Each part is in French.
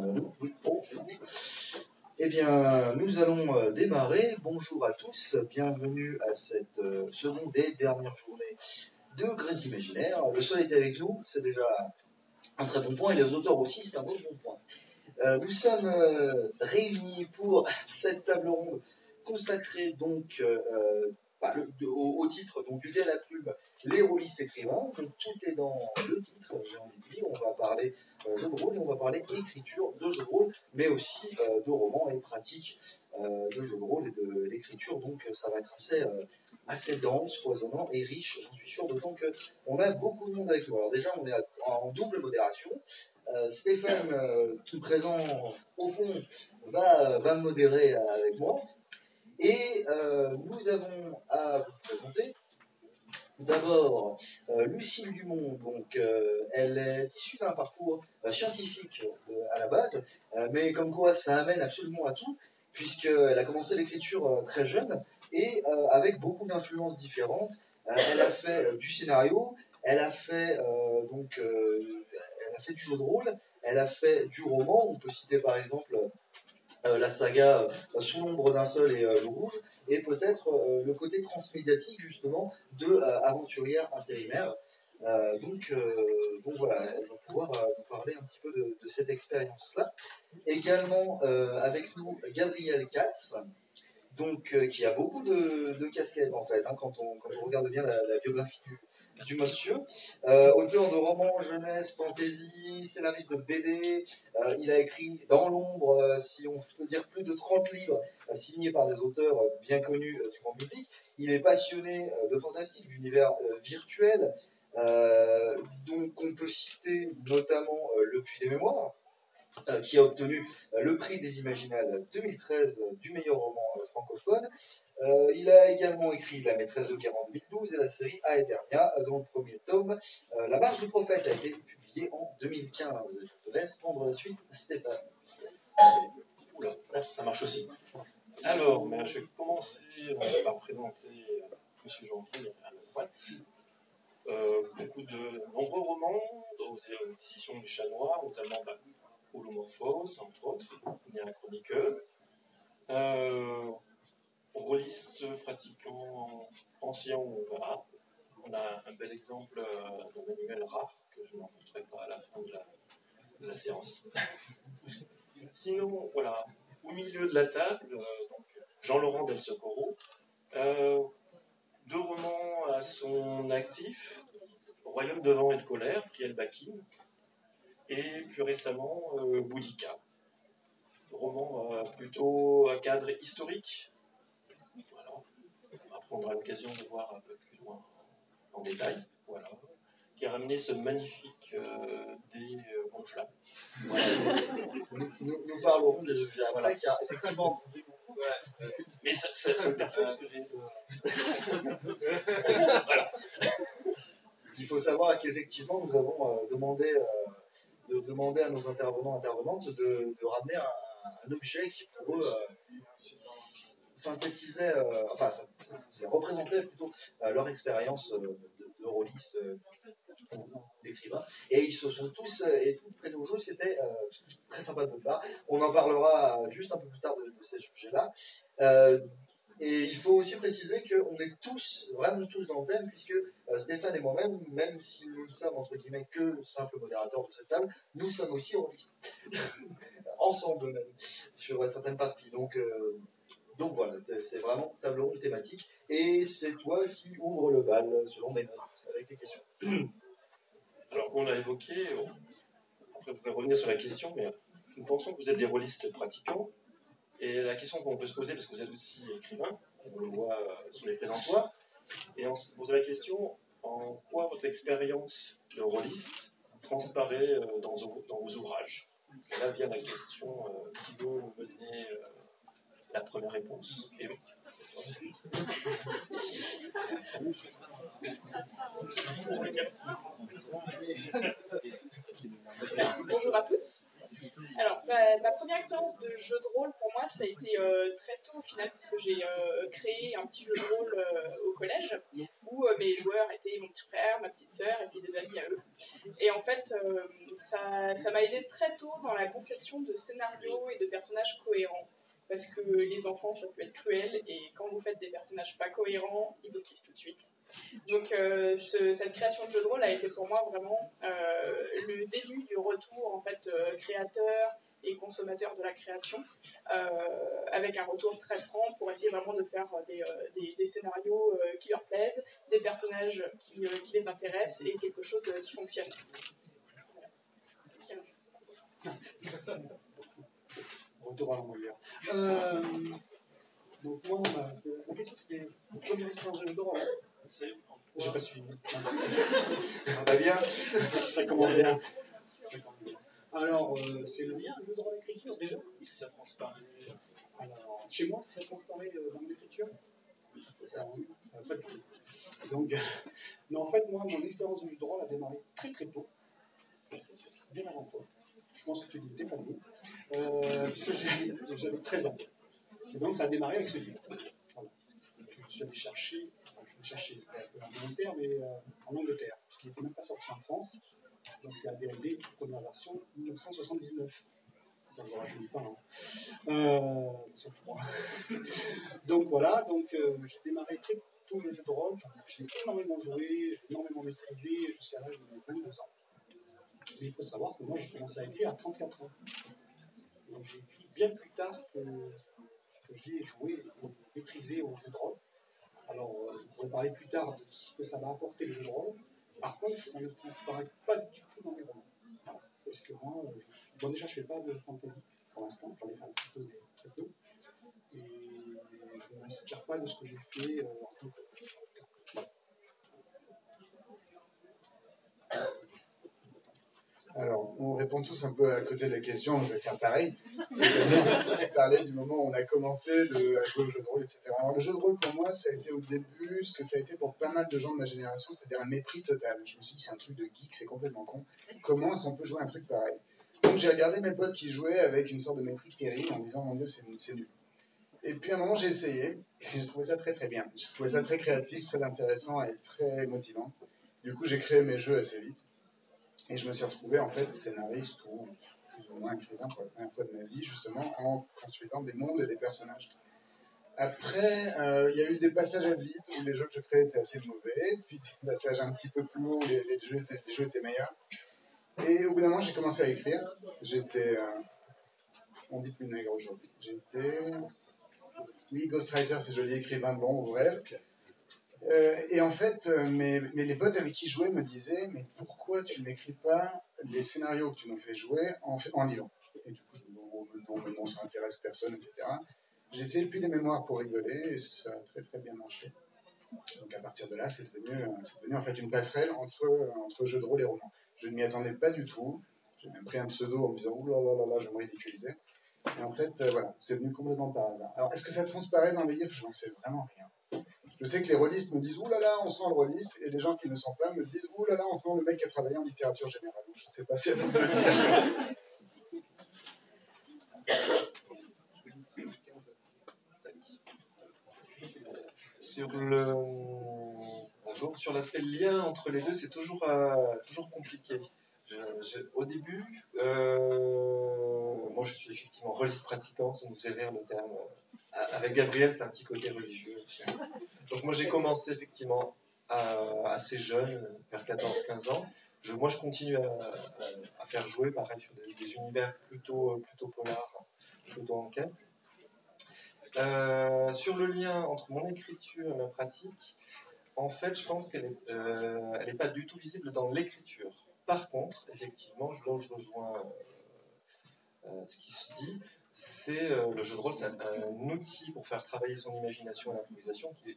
Oui. Oh. Eh bien, nous allons démarrer. Bonjour à tous, bienvenue à cette seconde et dernière journée de Grès Imaginaire. Le soleil est avec nous, c'est déjà un très bon point, et les auteurs aussi, c'est un autre bon point. Nous sommes réunis pour cette table ronde consacrée donc au titre donc, du dé à la plume, les rôlistes écrivains. Donc tout est dans le titre, j'ai envie de dire. On va parler jeu de rôle et on va parler écriture de jeu de rôle, mais aussi de romans et pratiques de jeu de rôle et de l'écriture. Donc ça va être assez dense, foisonnant et riche, j'en suis sûr, d'autant qu'on a beaucoup de monde avec nous. Alors déjà, on est en double modération. Stéphane, tout présent au fond, va modérer avec moi. Et nous avons à vous présenter d'abord Lucille Dumont. Donc, elle est issue d'un parcours scientifique à la base, mais comme quoi ça amène absolument à tout, puisqu'elle a commencé l'écriture très jeune et avec beaucoup d'influences différentes. Elle a fait du scénario, elle a fait elle a fait du jeu de rôle, elle a fait du roman. On peut citer par exemple la saga Sous l'ombre d'un seul et le rouge, et peut-être le côté transmédiatique justement de aventurière intérimaire. Donc voilà, elle va pouvoir vous parler un petit peu de cette expérience-là. Également avec nous Gabriel Katz, donc, qui a beaucoup de casquettes en fait, hein, quand on regarde bien la biographie du monsieur. Auteur de romans, jeunesse, fantasy, scénariste de BD. Il a écrit dans l'ombre, si on peut dire plus de 30 livres, signés par des auteurs bien connus du grand public. Il est passionné de fantastique, d'univers virtuel. Donc on peut citer notamment Le Puits des Mémoires, qui a obtenu le prix des Imaginales 2013 du meilleur roman francophone. Il a également écrit La maîtresse de guerre en 2012 et la série Aeternia, dont le premier tome, La marche du prophète, a été publié en 2015. Je te laisse prendre la suite, Stéphane. Oula, ça marche aussi. Alors, je vais commencer par présenter M. Janvier à la droite. Beaucoup de nombreux romans aux éditions du Chat Noir, notamment Holomorphose, entre autres, il y a un chroniqueur. Rôliste pratiquant ancien ou rare. On a un bel exemple d'un manuel rare que je ne montrerai pas à la fin de la séance. Sinon, voilà, au milieu de la table, Jean-Laurent Del Socorro, deux romans à son actif, Royaume de vent et de colère, prix Elbakin, et plus récemment Boudica, roman plutôt à cadre historique. Voilà. Après, on aura l'occasion de voir un peu plus loin en détail. Voilà. Qui a ramené ce magnifique dé gonflable. Voilà. Nous parlerons des objets après, qui a effectivement. Mais ça me perturbe parce que j'ai. Voilà. Il faut savoir qu'effectivement, nous avons demandé à nos intervenantes de ramener un objet qui pour eux synthétisait, représentait plutôt leur expérience de rôliste, d'écrivain. Et ils se sont tous et toutes prêtés au jeu, c'était très sympa de notre part. On en parlera juste un peu plus tard de ces sujets-là. Et il faut aussi préciser qu'on est tous, vraiment tous dans le thème, puisque Stéphane et moi-même, même si nous ne sommes entre guillemets que simples modérateurs de cette table, nous sommes aussi rôlistes. Ensemble même, sur certaines parties. Donc voilà, c'est vraiment table ronde thématique. Et c'est toi qui ouvre le bal, selon mes notes, avec les questions. Alors, on l'a évoqué, après, je voudrais revenir sur la question, mais nous pensons que vous êtes des rôlistes pratiquants. Et la question qu'on peut se poser, parce que vous êtes aussi écrivain, on le voit sur les présentoirs, et on se pose la question en quoi votre expérience de rôliste transparaît dans vos ouvrages. Et là vient la question qui veut nous donner la première réponse. Et Bonjour à tous. Alors, ma première expérience de jeu de rôle pour moi, ça a été très tôt au final, puisque j'ai créé un petit jeu de rôle au collège où mes joueurs étaient mon petit frère, ma petite sœur et puis des amis à eux. Et en fait, ça m'a aidé très tôt dans la conception de scénarios et de personnages cohérents. Parce que les enfants, ça peut être cruel, et quand vous faites des personnages pas cohérents, ils vous quittent tout de suite. Donc cette création de jeu de rôle a été pour moi vraiment le début du retour en fait créateur et consommateur de la création, avec un retour très franc pour essayer vraiment de faire des scénarios qui leur plaisent, des personnages qui les intéressent et quelque chose qui fonctionne. Retour à l'envoyeur. Donc moi, la question c'était votre première expérience de jeu de rôle. J'ai pas suivi. Très bien. Ça commence bien. Alors, c'est le lien, un jeu de rôle écriture déjà. Ça transparaît. Alors, chez moi, ça transparaît dans l'écriture. C'est ça, hein. Pas du tout. Donc, non, en fait, moi, mon expérience de jeu de rôle a démarré très très tôt. Bien avant toi. Je pense que tu n'étais pas né. Puisque j'avais 13 ans. Et donc, ça a démarré avec ce livre. Voilà. Je suis allé chercher, c'était un peu involontaire, mais en Angleterre, puisqu'il n'était même pas sorti en France. Donc, c'est AD&D, première version, 1979. Ça ne vous rajeunit pas, hein. Sauf moi. Donc, voilà, j'ai démarré très tôt le jeu de rôle. J'ai énormément joué, j'ai énormément maîtrisé jusqu'à l'âge de 22 ans. Mais il faut savoir que moi, j'ai commencé à écrire à 34 ans. Donc, j'ai écrit bien plus tard que j'ai joué et maîtrisé au jeu de rôle. Alors, je pourrais parler plus tard de ce que ça m'a apporté le jeu de rôle. Par contre, ça ne transparaît pas du tout dans mes romans. Voilà. Parce que moi, déjà, je ne fais pas de fantasy pour l'instant. J'en ai fait un petit peu, mais très peu. Et je ne m'inspire pas de ce que j'ai fait en tant que... Voilà. Alors, on répond tous un peu à côté de la question, je vais faire pareil. C'est-à-dire parler du moment où on a commencé à jouer au jeu de rôle, etc. Alors, le jeu de rôle, pour moi, ça a été au début ce que ça a été pour pas mal de gens de ma génération, c'est-à-dire un mépris total. Je me suis dit, c'est un truc de geek, c'est complètement con. Comment est-ce qu'on peut jouer un truc pareil? Donc, j'ai regardé mes potes qui jouaient avec une sorte de mépris terrible en disant, mon Dieu, c'est nul. Et puis, à un moment, j'ai essayé, et j'ai trouvé ça très, très bien. J'ai trouvé ça très créatif, très intéressant et très motivant. Du coup, j'ai créé mes jeux assez vite. Et je me suis retrouvé en fait scénariste ou plus ou moins écrivain pour la première fois de ma vie, justement en construisant des mondes et des personnages. Après, il y a eu des passages à vide où les jeux que je créais étaient assez mauvais, puis des passages un petit peu plus hauts où les jeux étaient meilleurs. Et au bout d'un moment, j'ai commencé à écrire. J'étais, on dit plus nègre aujourd'hui. Oui, Ghostwriter, c'est joli, écrivain de long, bref. Et en fait, les potes avec qui je jouais me disaient, mais pourquoi tu n'écris pas les scénarios que tu nous fais jouer en livre? Et du coup, je me dis, non, ça intéresse personne, etc. J'ai essayé depuis des mémoires pour rigoler, et ça a très très bien marché. Donc à partir de là, c'est devenu en fait une passerelle entre jeux de rôle et romans. Je ne m'y attendais pas du tout. J'ai même pris un pseudo en me disant, ouh là, je vais me ridiculiser. Et en fait, voilà, c'est venu complètement par hasard. Alors, est-ce que ça transparaît dans les livres? Je n'en sais vraiment rien. Je sais que les rôlistes me disent ouh là là, on sent le rôliste, et les gens qui ne le sont pas me disent ouh là là, on sent le mec qui a travaillé en littérature générale. Je ne sais pas si à vous de le dire. Bonjour. Sur l'aspect lien entre les deux, c'est toujours compliqué. Au début, moi je suis effectivement rôliste pratiquant, ça nous faisait rire le terme. Avec Gabriel, c'est un petit côté religieux. Donc moi j'ai commencé effectivement assez jeune, vers 14-15 ans. Moi je continue à faire jouer, pareil, sur des univers plutôt polars, plutôt enquête. Sur le lien entre mon écriture et ma pratique, en fait, je pense qu'elle n'est pas du tout visible dans l'écriture. Par contre, effectivement, là où je rejoins ce qui se dit, c'est le jeu de rôle, c'est un outil pour faire travailler son imagination et l'improvisation qui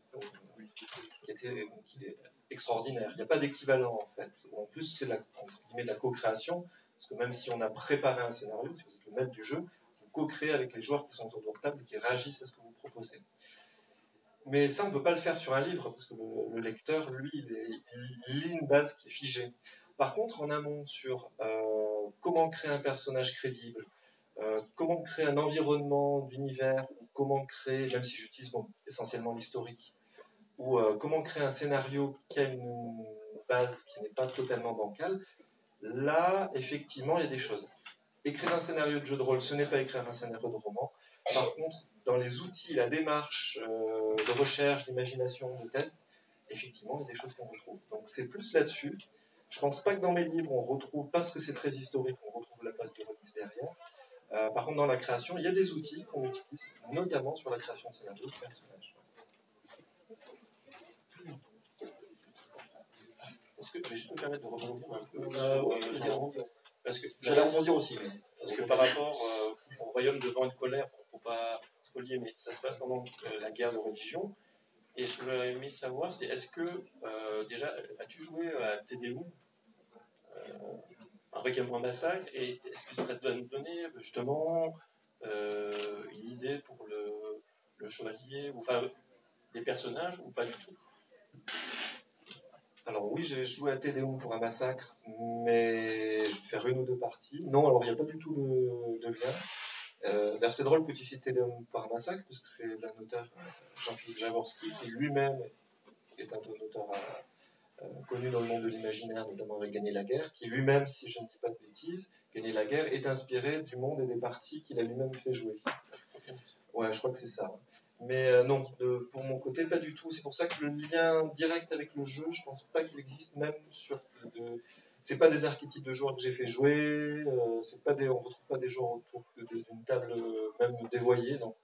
est extraordinaire. Il n'y a pas d'équivalent, en fait. En plus, c'est de la co-création, parce que même si on a préparé un scénario, si vous êtes le maître du jeu, vous co-créez avec les joueurs qui sont autour de la table et qui réagissent à ce que vous proposez. Mais ça, on ne peut pas le faire sur un livre, parce que le lecteur, lui, il lit une base qui est figée. Par contre, en amont, sur comment créer un personnage crédible, comment créer un environnement d'univers, comment créer, même si j'utilise essentiellement l'historique, ou comment créer un scénario qui a base qui n'est pas totalement bancale, là, effectivement, il y a des choses. Écrire un scénario de jeu de rôle, ce n'est pas écrire un scénario de roman. Par contre, dans les outils, la démarche de recherche, d'imagination, de test, effectivement, il y a des choses qu'on retrouve. Donc c'est plus là-dessus. Je ne pense pas que dans mes livres, on retrouve, parce que c'est très historique, on retrouve la base de Rollins derrière. Par contre, dans la création, il y a des outils qu'on utilise, notamment sur la création de scénarios de personnages. Est-ce que je vais juste me permettre de rebondir un peu parce que J'allais rebondir aussi. Mais... Parce que par rapport au royaume de vent et de colère, pour ne pas spolier, mais ça se passe pendant la guerre de religion. Et ce que j'aurais aimé savoir, c'est est-ce que, déjà, as-tu joué à Tédéum, un Requiem pour un massacre, et est-ce que ça t'a donné justement une idée pour le chevalier, ou enfin des personnages, ou pas du tout? Alors oui, j'ai joué à Tédéum pour un massacre, mais je vais faire une ou deux parties. Non, alors il n'y a pas du tout de lien. D'ailleurs, c'est drôle que tu cites Tédéum par un massacre, parce que c'est d'un auteur, Jean-Philippe Jaworski, qui lui-même est un auteur connu dans le monde de l'imaginaire, notamment avec Gagner la guerre, qui lui-même, si je ne dis pas de bêtises, Gagner la guerre est inspiré du monde et des parties qu'il a lui-même fait jouer. Ouais, je crois que c'est ça. Mais non, pour mon côté, pas du tout. C'est pour ça que le lien direct avec le jeu, je pense pas qu'il existe même sur... C'est pas des archétypes de joueurs que j'ai fait jouer, c'est pas on retrouve pas des joueurs autour d'une table même dévoyée, non.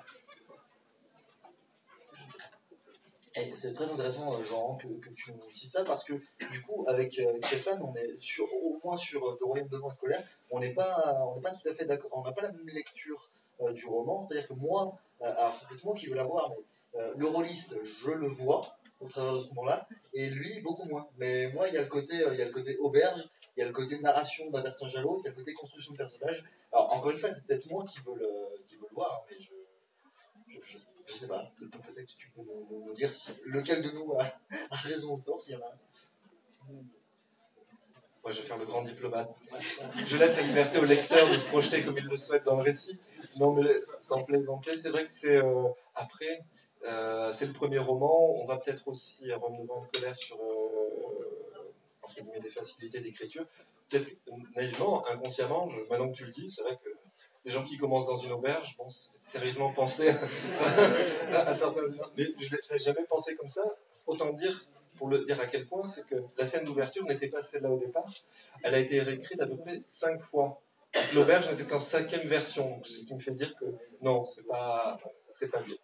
Et c'est très intéressant, Jean, que tu nous cites ça, parce que du coup, avec Stéphane, on est au moins sur De Royaume de Vent et de Colère, on n'est pas tout à fait d'accord, on n'a pas la même lecture du roman, c'est-à-dire que moi, alors c'est peut-être moi qui veux l'avoir, mais le rôliste, je le vois au travers de ce roman-là, et lui, beaucoup moins. Mais moi, il y a le côté auberge, il y a le côté narration d'un personnage à l'autre, il y a le côté construction de personnage. Alors, encore une fois, c'est peut-être moi qui veux le voir, mais je sais pas, peut-être que tu peux nous dire lequel de nous a raison ou tort, s'il y en a un. Moi, je vais faire le grand diplomate. Je laisse la liberté au lecteur de se projeter comme il le souhaite dans le récit. Non, mais sans plaisanter, c'est vrai que c'est après, c'est le premier roman. On va peut-être aussi Royaume de Vent et de Colère sur entre guillemets des facilités d'écriture. Peut-être naïvement, inconsciemment, maintenant que tu le dis, c'est vrai que les gens qui commencent dans une auberge, bon, sérieusement penser à certains. Mais je n'ai jamais pensé comme ça. Autant dire, pour le dire à quel point, c'est que la scène d'ouverture n'était pas celle-là au départ. Elle a été réécrite à peu près 5 fois. L'auberge n'était qu'en 5e version, ce qui me fait dire que non, c'est pas bien.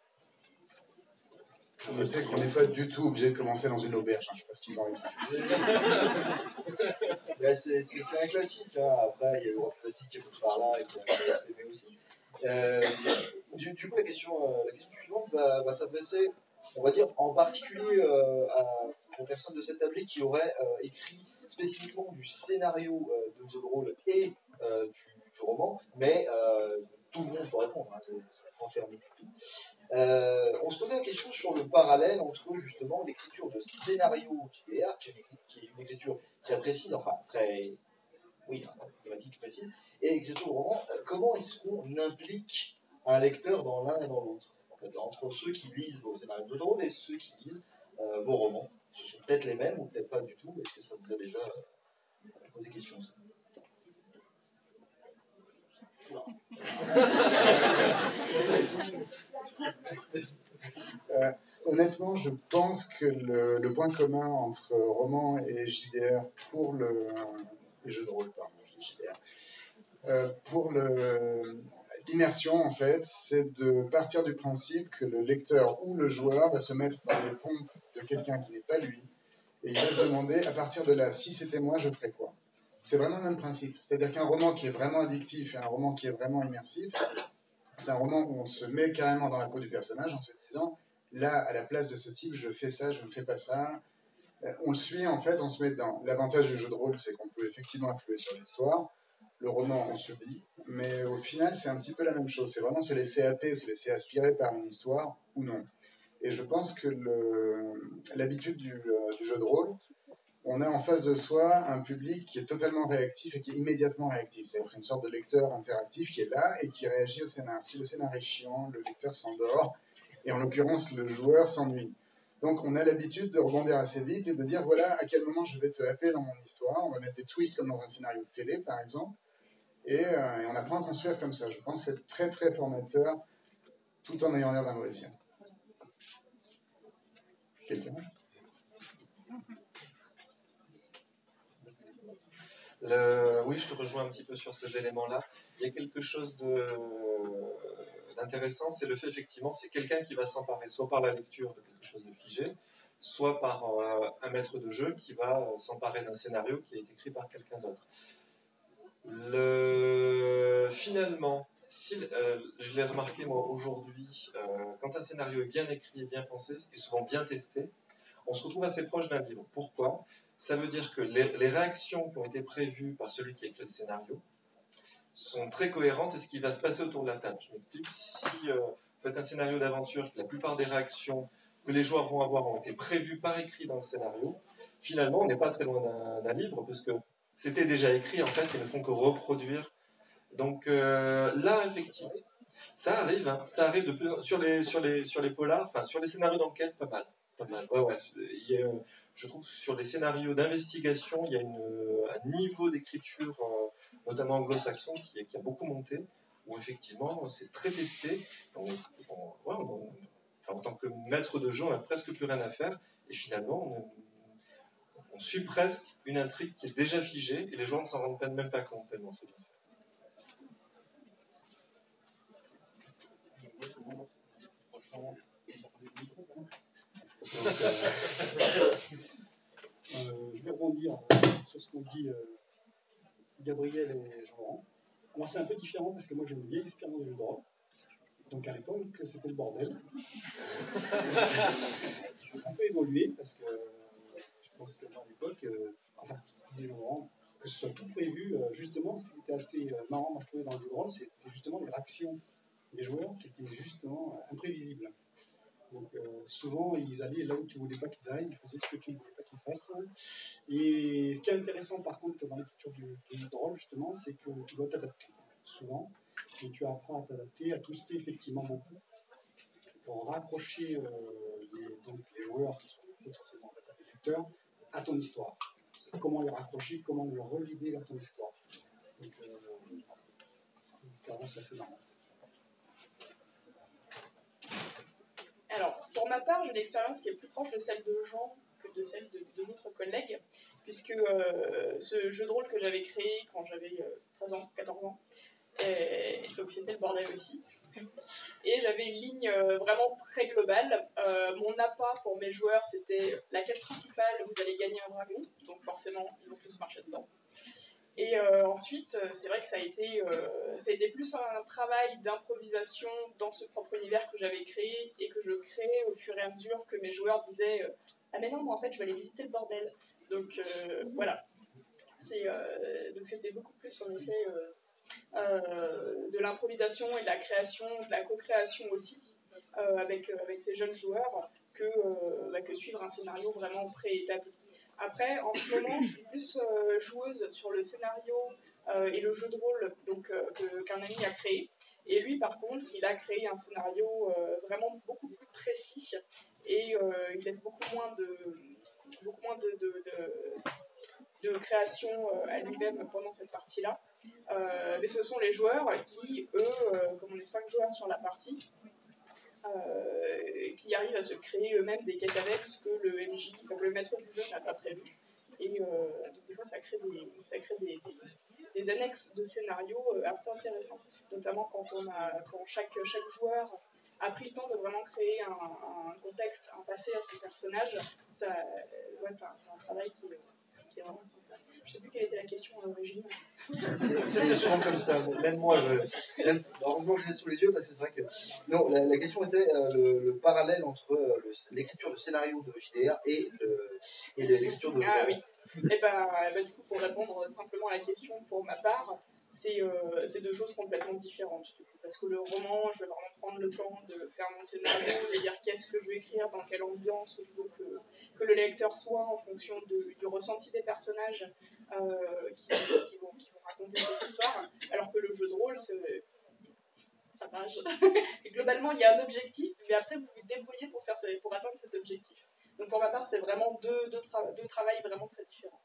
Je notais qu'on n'est pas du tout obligé de commencer dans une auberge. Je ne sais pas ce qu'ils ont avec ça. Ben, c'est un classique. Hein. Après, il y a le rock classique qui passe par là et qui a assez aimé aussi. Du coup, la question suivante va s'adresser, on va dire, en particulier aux personnes de cette tablée qui auraient écrit spécifiquement du scénario de jeu de rôle et du roman, mais tout le monde peut répondre, hein, c'est enfermé. On se posait la question sur le parallèle entre justement l'écriture de scénario JDR, qui est une écriture très précise, enfin très, oui, thématique précise, et l'écriture de roman. Comment est-ce qu'on implique un lecteur dans l'un et dans l'autre, en fait, entre ceux qui lisent vos scénarios de jeu de rôle et ceux qui lisent vos romans? Ce sont peut-être les mêmes ou peut-être pas du tout. Est-ce que ça vous a déjà posé question, ça? Honnêtement, je pense que le point commun entre roman et JDR pour les jeux de rôle, pardon, je dis JDR, pour l'immersion, en fait, c'est de partir du principe que le lecteur ou le joueur va se mettre dans les pompes de quelqu'un qui n'est pas lui, et il va se demander, à partir de là, si c'était moi, je ferais quoi? C'est vraiment le même principe. C'est-à-dire qu'un roman qui est vraiment addictif et un roman qui est vraiment immersif, c'est un roman où on se met carrément dans la peau du personnage en se disant, là, à la place de ce type, je fais ça, je ne fais pas ça. On le suit, en fait, on se met dedans. L'avantage du jeu de rôle, c'est qu'on peut effectivement influer sur l'histoire. Le roman, on subit. Mais au final, c'est un petit peu la même chose. C'est vraiment se laisser happer, se laisser aspirer par une histoire ou non. Et je pense que l'habitude du jeu de rôle, on a en face de soi un public qui est totalement réactif et qui est immédiatement réactif. C'est-à-dire que c'est une sorte de lecteur interactif qui est là et qui réagit au scénar. Si le scénar est chiant, le lecteur s'endort, et en l'occurrence, le joueur s'ennuie. Donc on a l'habitude de rebondir assez vite et de dire voilà à quel moment je vais te happer dans mon histoire. On va mettre des twists comme dans un scénario de télé par exemple. Et on apprend à construire comme ça. Je pense que c'est très très formateur tout en ayant l'air d'un loisir. Quelqu'un ? Oui, je te rejoins un petit peu sur ces éléments-là. Il y a quelque chose d'intéressant, c'est le fait effectivement, c'est quelqu'un qui va s'emparer soit par la lecture de quelque chose de figé, soit par un maître de jeu qui va s'emparer d'un scénario qui a été écrit par quelqu'un d'autre. Finalement, je l'ai remarqué moi aujourd'hui, quand un scénario est bien écrit et bien pensé, et souvent bien testé, on se retrouve assez proche d'un livre. Pourquoi ? Ça veut dire que les réactions qui ont été prévues par celui qui a écrit le scénario sont très cohérentes et ce qui va se passer autour de la table. Je m'explique, si vous faites un scénario d'aventure, que la plupart des réactions que les joueurs vont avoir ont été prévues par écrit dans le scénario, finalement on n'est pas très loin d'un livre, parce que c'était déjà écrit en fait, ils ne font que reproduire. Donc là, effectivement, ça arrive de plus sur les polars, enfin sur les scénarios d'enquête, pas mal. Ouais. Je trouve que sur les scénarios d'investigation, il y a un niveau d'écriture, notamment anglo-saxon, qui a beaucoup monté, où effectivement c'est très testé. En tant que maître de jeu, on n'a presque plus rien à faire, et finalement on suit presque une intrigue qui est déjà figée, et les joueurs ne s'en rendent même pas compte tellement c'est bien fait. Je vais rebondir sur ce qu'ont dit Gabriel et Jean-Laurent. Alors c'est un peu différent parce que moi j'ai une vieille expérience de jeu de rôle. Donc à l'époque c'était le bordel. Ça a un peu évolué parce que je pense que à l'époque, Jean-Laurent, que ce soit tout prévu, justement c'était assez marrant, moi je trouvais dans le jeu de rôle, c'était justement les réactions des joueurs qui étaient justement imprévisibles. Donc souvent ils allaient là où tu ne voulais pas qu'ils aillent, ils faisaient ce que tu ne voulais pas qu'ils fassent. Et ce qui est intéressant par contre dans l'écriture du jeu de rôle justement, c'est que tu dois t'adapter souvent et tu apprends à t'adapter, à twister effectivement beaucoup pour raccrocher les joueurs qui sont potentiellement des lecteurs à ton histoire. Comment les raccrocher, comment les relier à ton histoire. Donc clairement c'est assez marrant. Alors, pour ma part, j'ai une expérience qui est plus proche de celle de Jean que de celle de d'autres collègues, puisque ce jeu de rôle que j'avais créé quand j'avais 13 ans, 14 ans, donc c'était le bordel aussi, et j'avais une ligne vraiment très globale. Mon appât pour mes joueurs, c'était la quête principale, vous allez gagner un dragon, donc forcément, ils ont tous marché dedans. Et ensuite, c'est vrai que ça a été plus un travail d'improvisation dans ce propre univers que j'avais créé et que je créais au fur et à mesure que mes joueurs disaient ah mais non, moi en fait je vais aller visiter le bordel. Donc voilà. Donc c'était beaucoup plus en effet de l'improvisation et de la création, de la co-création aussi avec ces jeunes joueurs que suivre un scénario vraiment préétabli. Après, en ce moment, je suis plus joueuse sur le scénario et le jeu de rôle qu'un ami a créé. Et lui, par contre, il a créé un scénario vraiment beaucoup plus précis et il laisse beaucoup moins de création à lui-même pendant cette partie-là. Mais ce sont les joueurs qui, eux, comme on est 5 joueurs sur la partie, qui arrivent à se créer eux-mêmes des quêtes annexes que le MJ, que le maître du jeu n'a pas prévu. Et donc des fois, ça crée des annexes de scénarios assez intéressants. Notamment quand chaque joueur a pris le temps de vraiment créer un contexte, un passé à son personnage. C'est un travail qui est vraiment sympa. Je ne sais plus quelle était la question à l'origine. C'est souvent comme ça. Même moi, heureusement je l'ai sous les yeux parce que c'est vrai que. Non, la question était le parallèle entre l'écriture de scénario de JDR et l'écriture de. Ah oui. Et ben, du coup, pour répondre simplement à la question, pour ma part, c'est deux choses complètement différentes. Parce que le roman, je vais vraiment prendre le temps de faire mon scénario, de dire qu'est-ce que je veux écrire, dans quelle ambiance je veux que le lecteur soit en fonction du ressenti des personnages qui vont raconter cette histoire. Alors que le jeu de rôle, ça rage. Et globalement, il y a un objectif, mais après, vous vous débrouillez pour atteindre cet objectif. Donc pour ma part, c'est vraiment deux travails vraiment très différents.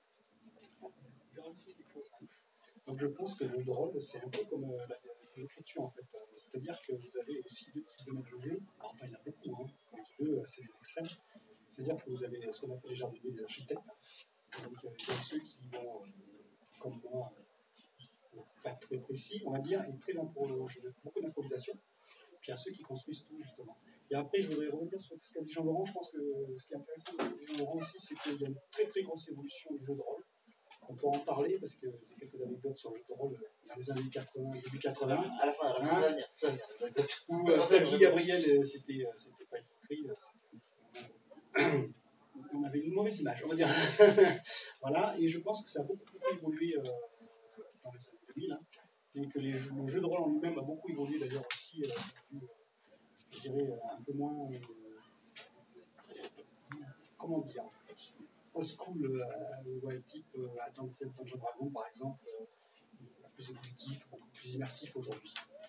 Donc je pense que le jeu de rôle, c'est un peu comme l'écriture en fait. C'est-à-dire que vous avez aussi deux types de maîtres de jeu. Alors, enfin, il y en a beaucoup, hein. Quand je dis deux, c'est les extrêmes. C'est-à-dire que vous avez ce qu'on appelle les jardiniers, les architectes. Donc il y a ceux qui vont, comme moi, pas très précis, on va dire, et très beaucoup d'improvisation. Puis il y a ceux qui construisent tout, justement. Et après, je voudrais revenir sur ce qu'a dit Jean Laurent. Je pense que ce qui est intéressant de Jean Laurent aussi, c'est qu'il y a une très très grosse évolution du jeu de rôle. On peut en parler parce que j'ai quelques anecdotes sur le jeu de rôle dans les années 80, début 80. À la fin, ça va venir. Où Stanley Gabriel, c'était pas écrit. On avait une mauvaise image, on va dire. Voilà, et je pense que ça a beaucoup évolué dans les années 2000. Hein, et que le jeu de rôle en lui-même a beaucoup évolué d'ailleurs aussi, je dirais, un peu moins. Comment dire, old school, type Advanced Dungeons Dragons par exemple, plus évolutif, beaucoup plus immersif aujourd'hui.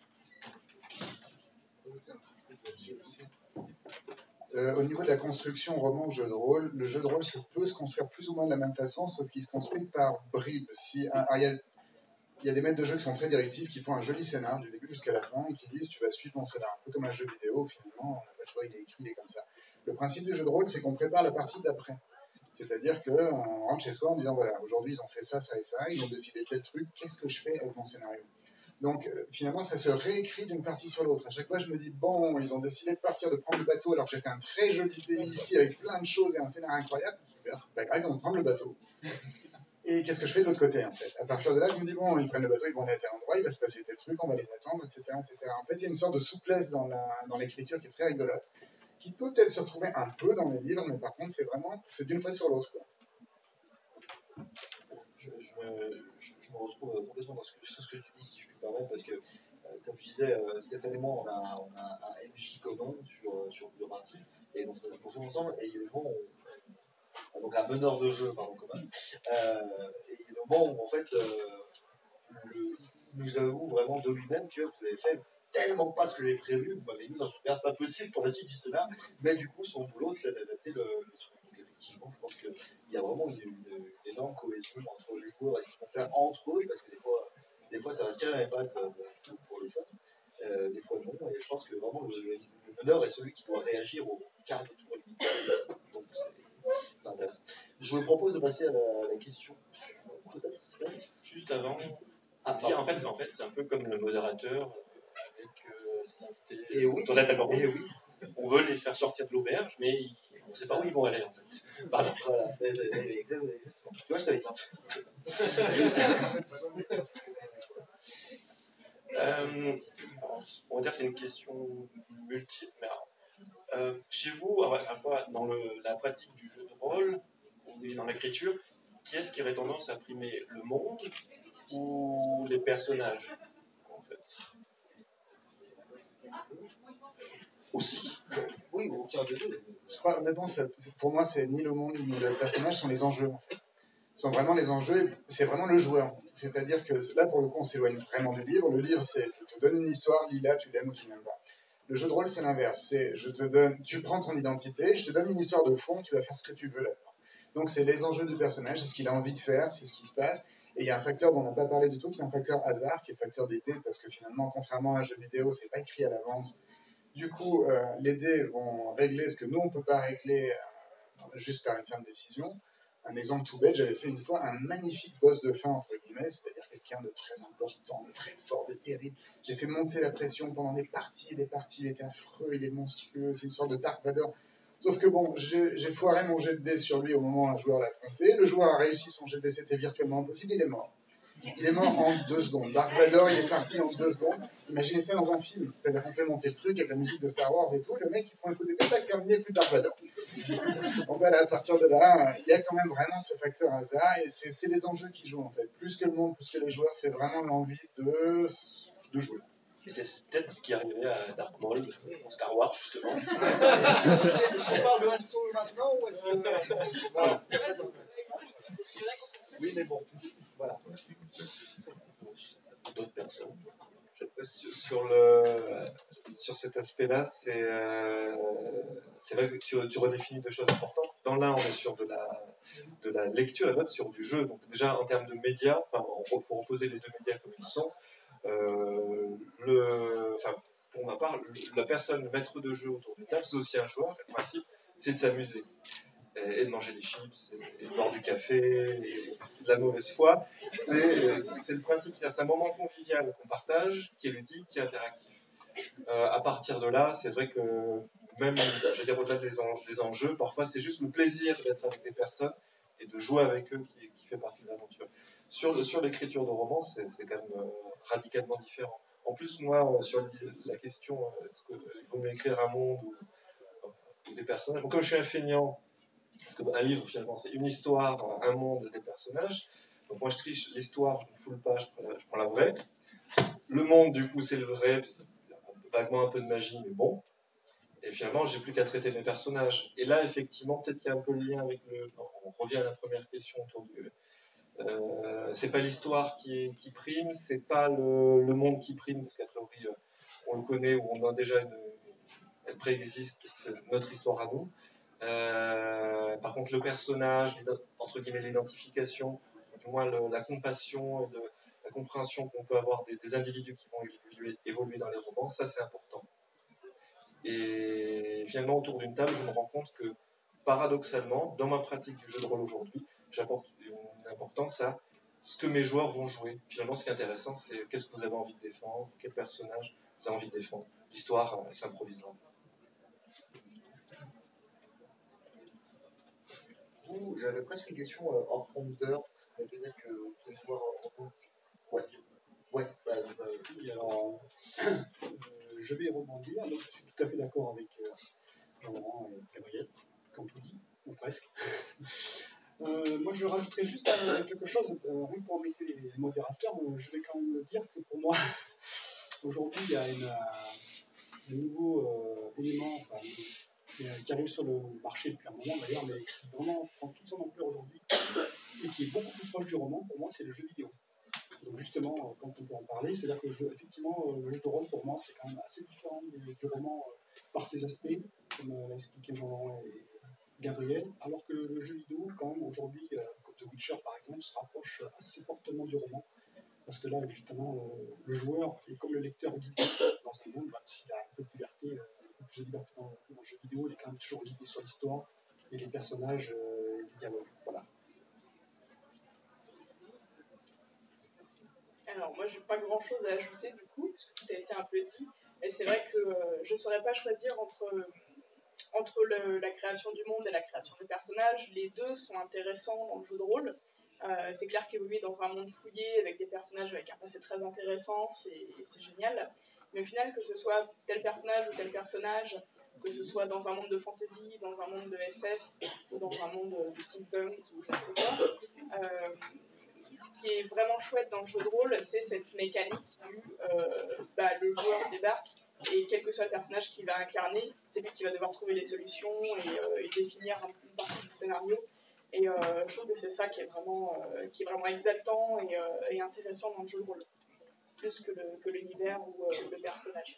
Au niveau de la construction roman jeu de rôle, le jeu de rôle peut se construire plus ou moins de la même façon, sauf qu'il se construit par bribes. Il y a des maîtres de jeu qui sont très directifs, qui font un joli scénar du début jusqu'à la fin et qui disent tu vas suivre mon scénar, un peu comme un jeu vidéo finalement, on n'a pas le choix, il est écrit, il est comme ça. Le principe du jeu de rôle, c'est qu'on prépare la partie d'après. C'est-à-dire qu'on rentre chez soi en disant voilà, aujourd'hui ils ont fait ça, ça et ça, ils ont décidé tel truc, qu'est-ce que je fais avec mon scénario? Donc finalement, ça se réécrit d'une partie sur l'autre. À chaque fois, je me dis bon, ils ont décidé de partir, de prendre le bateau, alors que j'ai fait un très joli pays ici avec plein de choses et un scénario incroyable. Super, c'est pas grave, ils vont prendre le bateau. Et qu'est-ce que je fais de l'autre côté en fait? À partir de là, je me dis bon, ils prennent le bateau, ils vont aller à tel endroit, il va se passer tel truc, on va les attendre, etc., etc. En fait, il y a une sorte de souplesse dans l'écriture qui est très rigolote, qui peut peut-être se retrouver un peu dans les livres, mais par contre, c'est d'une fois sur l'autre. Je me retrouve complètement dans ce que tu dis, si je puis me permettre, parce que, comme je disais, Stéphane et moi, on a un MJ commun sur deux parties, et donc on joue ensemble, et il y a des moments où, donc un meneur de jeu, pardon, commun, et il y a des moments où, en fait, il nous avoue vraiment de lui-même que vous avez fait tellement pas ce que j'avais prévu, vous m'avez mis dans une merde pas possible pour la suite du scénar, mais du coup, son boulot, c'est d'adapter le truc. Donc, effectivement, je pense qu'il y a vraiment une énorme cohésion entre les joueurs et ce qu'ils vont faire entre eux, parce que des fois ça va se tirer les pattes pour le fun, des fois non, et je pense que vraiment le meneur est celui qui doit réagir au quart de tour limite. Donc, c'est intéressant. Je vous propose de passer à la question suivante, peut-être, Steph. Juste avant, Ah, en fait, c'est un peu comme le modérateur avec les invités. Et oui, Toilette à et oui. On veut les faire sortir de l'auberge, mais on ne sait pas où ils vont aller en fait. Pardon. Voilà, exactement. Tu vois, je t'avais dit. On va dire que c'est une question multiple, mais alors, chez vous, à la fois dans la pratique du jeu de rôle et dans l'écriture, qui est-ce qui aurait tendance à primer, le monde ou les personnages en fait? Aussi. Oui, aucun des deux. Je crois, honnêtement, pour moi, c'est ni le monde ni le personnage, sont les enjeux. En fait. Ce sont vraiment les enjeux, c'est vraiment le joueur. C'est-à-dire que là, pour le coup, on s'éloigne vraiment du livre. Le livre, c'est je te donne une histoire, lis-la, tu l'aimes ou tu l'aimes pas. Le jeu de rôle, c'est l'inverse. C'est tu prends ton identité, je te donne une histoire de fond, tu vas faire ce que tu veux là-dedans. Donc, c'est les enjeux du personnage, c'est ce qu'il a envie de faire, c'est ce qui se passe. Et il y a un facteur dont on n'a pas parlé du tout, qui est un facteur hasard, qui est le facteur des dés, parce que finalement, contrairement à un jeu vidéo, c'est pas écrit à l'avance. Du coup, les dés vont régler ce que nous, on ne peut pas régler juste par une simple décision. Un exemple tout bête, j'avais fait une fois un magnifique boss de fin, entre guillemets, c'est-à-dire quelqu'un de très important, de très fort, de terrible. J'ai fait monter la pression pendant des parties et des parties, il était affreux, il est monstrueux, c'est une sorte de Dark Vador. Sauf que bon, j'ai foiré mon jet de dés sur lui au moment où un joueur l'a affronté. Le joueur a réussi son jet de dés, c'était virtuellement impossible, il est mort. Il est mort en 2 secondes. Dark Vador, il est parti en 2 secondes. Imaginez ça dans un film. C'est-à-dire qu'on fait monter le truc avec la musique de Star Wars et tout. Le mec, il prend un coup d'épée, tac, terminé, plus Dark Vador. Donc voilà, à partir de là, il y a quand même vraiment ce facteur hasard. Et c'est les enjeux qui jouent, en fait. Plus que le monde, plus que les joueurs, c'est vraiment l'envie de jouer. Et c'est peut-être ce qui est arrivé à Dark Maul, en Star Wars, justement. Est-ce qu'on parle de Han Solo maintenant ou est-ce que. Voilà. Oui, mais bon. Voilà. D'autres personnes. sur cet aspect-là, c'est vrai que tu redéfinis deux choses importantes. Dans l'un, on est sur de la lecture, et l'autre sur du jeu. Donc déjà, en termes de médias, il faut reposer les deux médias comme ils sont. Pour ma part, la personne, le maître de jeu autour d'une table, c'est aussi un joueur. Le principe, c'est de s'amuser et de manger des chips, et de boire du café, et de la mauvaise foi. C'est le principe, c'est un moment convivial qu'on partage, qui est ludique, qui est interactif. À partir de là, c'est vrai que même, je veux dire, au-delà des enjeux, parfois c'est juste le plaisir d'être avec des personnes et de jouer avec eux qui fait partie de l'aventure. Sur l'écriture de romans, c'est quand même radicalement différent. En plus, moi, sur la question, est-ce qu'il vaut mieux écrire un monde ou des personnages, comme je suis un feignant, parce qu'un livre, finalement, c'est une histoire, un monde, des personnages. Donc moi, je triche l'histoire, je ne foule pas, je prends la vraie. Le monde, du coup, c'est le vrai, vaguement un peu de magie, mais bon. Et finalement, j'ai plus qu'à traiter mes personnages. Et là, effectivement, peut-être qu'il y a un peu le lien avec on revient à la première question autour du... c'est pas l'histoire qui prime, c'est pas le monde qui prime, parce qu'a priori, on le connaît, ou on a déjà elle préexiste, parce que c'est notre histoire à nous. Par contre, le personnage, entre guillemets, l'identification, du moins la compassion et la compréhension qu'on peut avoir des individus qui vont évoluer dans les romans, ça c'est important. Et finalement, autour d'une table, je me rends compte que, paradoxalement, dans ma pratique du jeu de rôle aujourd'hui, j'apporte une importance à ce que mes joueurs vont jouer. Finalement, ce qui est intéressant, c'est qu'est-ce que vous avez envie de défendre, quel personnage vous avez envie de défendre. L'histoire s'improvisera. J'avais presque une question hors prompteur, mais peut-être que vous allez pouvoir répondre. Ouais. Oui, alors, je vais rebondir. Donc, je suis tout à fait d'accord avec Jean-Laurent et Gabriel, comme tout dit, ou presque. Moi, je rajouterais juste quelque chose, rien pour embêter les modérateurs, je vais quand même dire que pour moi, aujourd'hui, il y a un nouveau élément qui arrive sur le marché depuis un moment d'ailleurs, mais qui vraiment prend toute son ampleur aujourd'hui et qui est beaucoup plus proche du roman, pour moi, c'est le jeu vidéo. Donc justement, quand on peut en parler, c'est-à-dire que effectivement, le jeu de rôle, pour moi, c'est quand même assez différent du roman par ses aspects, comme l'a expliqué Jean et Gabriel, alors que le jeu vidéo, quand même, aujourd'hui, comme The Witcher, par exemple, se rapproche assez fortement du roman, parce que là, justement, le joueur est comme le lecteur guidé dans un monde, même s'il a un peu de liberté, un peu plus de liberté dans le jeu vidéo, il est quand même toujours guidé sur l'histoire et les personnages et les dialogues. Voilà. Alors moi, j'ai pas grand-chose à ajouter du coup, parce que tout a été un peu dit. Et c'est vrai que je ne saurais pas choisir entre la création du monde et la création des personnages. Les deux sont intéressants dans le jeu de rôle. C'est clair qu'évoluer dans un monde fouillé avec des personnages avec un passé très intéressant, c'est génial. Mais au final, que ce soit tel personnage ou tel personnage, que ce soit dans un monde de fantasy, dans un monde de SF, ou dans un monde de steampunk, ou je ne sais quoi, ce qui est vraiment chouette dans le jeu de rôle, c'est cette mécanique du le joueur débarque et quel que soit le personnage qu'il va incarner, c'est lui qui va devoir trouver les solutions et définir une partie du scénario. Et je trouve que c'est ça qui est vraiment exaltant et intéressant dans le jeu de rôle, plus que l'univers ou le personnage.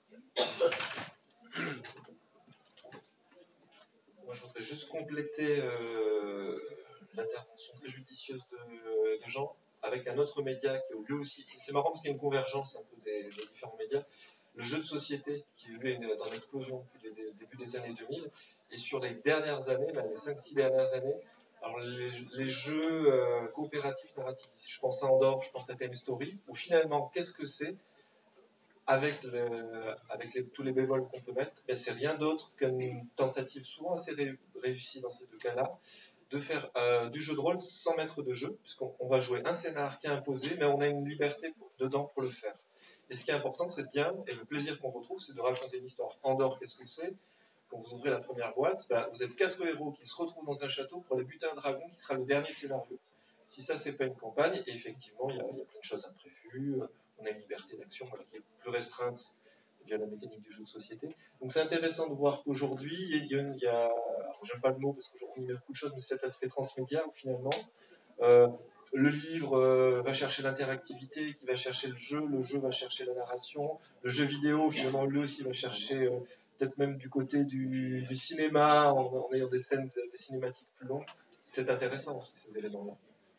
Moi, je voudrais juste compléter l'intervention très judicieuse de Jean avec un autre média qui, lui aussi, c'est marrant parce qu'il y a une convergence un peu des différents médias. Le jeu de société, qui lui est en explosion depuis le début des années 2000, et sur les dernières années, les 5-6 dernières années, alors les jeux coopératifs narratifs, je pense à Andorre, je pense à Time Story, où finalement, qu'est-ce que c'est avec tous les bémols qu'on peut mettre, ben, c'est rien d'autre qu'une tentative souvent assez réussie dans ces deux cas-là, de faire du jeu de rôle sans maître de jeu, puisqu'on va jouer un scénar qui est imposé, mais on a une liberté dedans pour le faire. Et ce qui est important, c'est bien, et le plaisir qu'on retrouve, c'est de raconter une histoire. Andorre, qu'est-ce que c'est? Quand vous ouvrez la première boîte, ben, vous êtes 4 héros qui se retrouvent dans un château pour aller buter un dragon qui sera le dernier scénario. Si ça, c'est pas une campagne, et effectivement, il y a plein de choses imprévues, on a une liberté d'action qui est plus restreinte via la mécanique du jeu de société. Donc c'est intéressant de voir qu'aujourd'hui, il y a j'aime pas le mot parce qu'aujourd'hui il y a beaucoup de choses, mais cet aspect transmédia où finalement le livre va chercher l'interactivité, qui va chercher le jeu va chercher la narration, le jeu vidéo, finalement, lui aussi va chercher peut-être même du côté du cinéma, en ayant des scènes, des cinématiques plus longues. C'est intéressant aussi, ces éléments-là.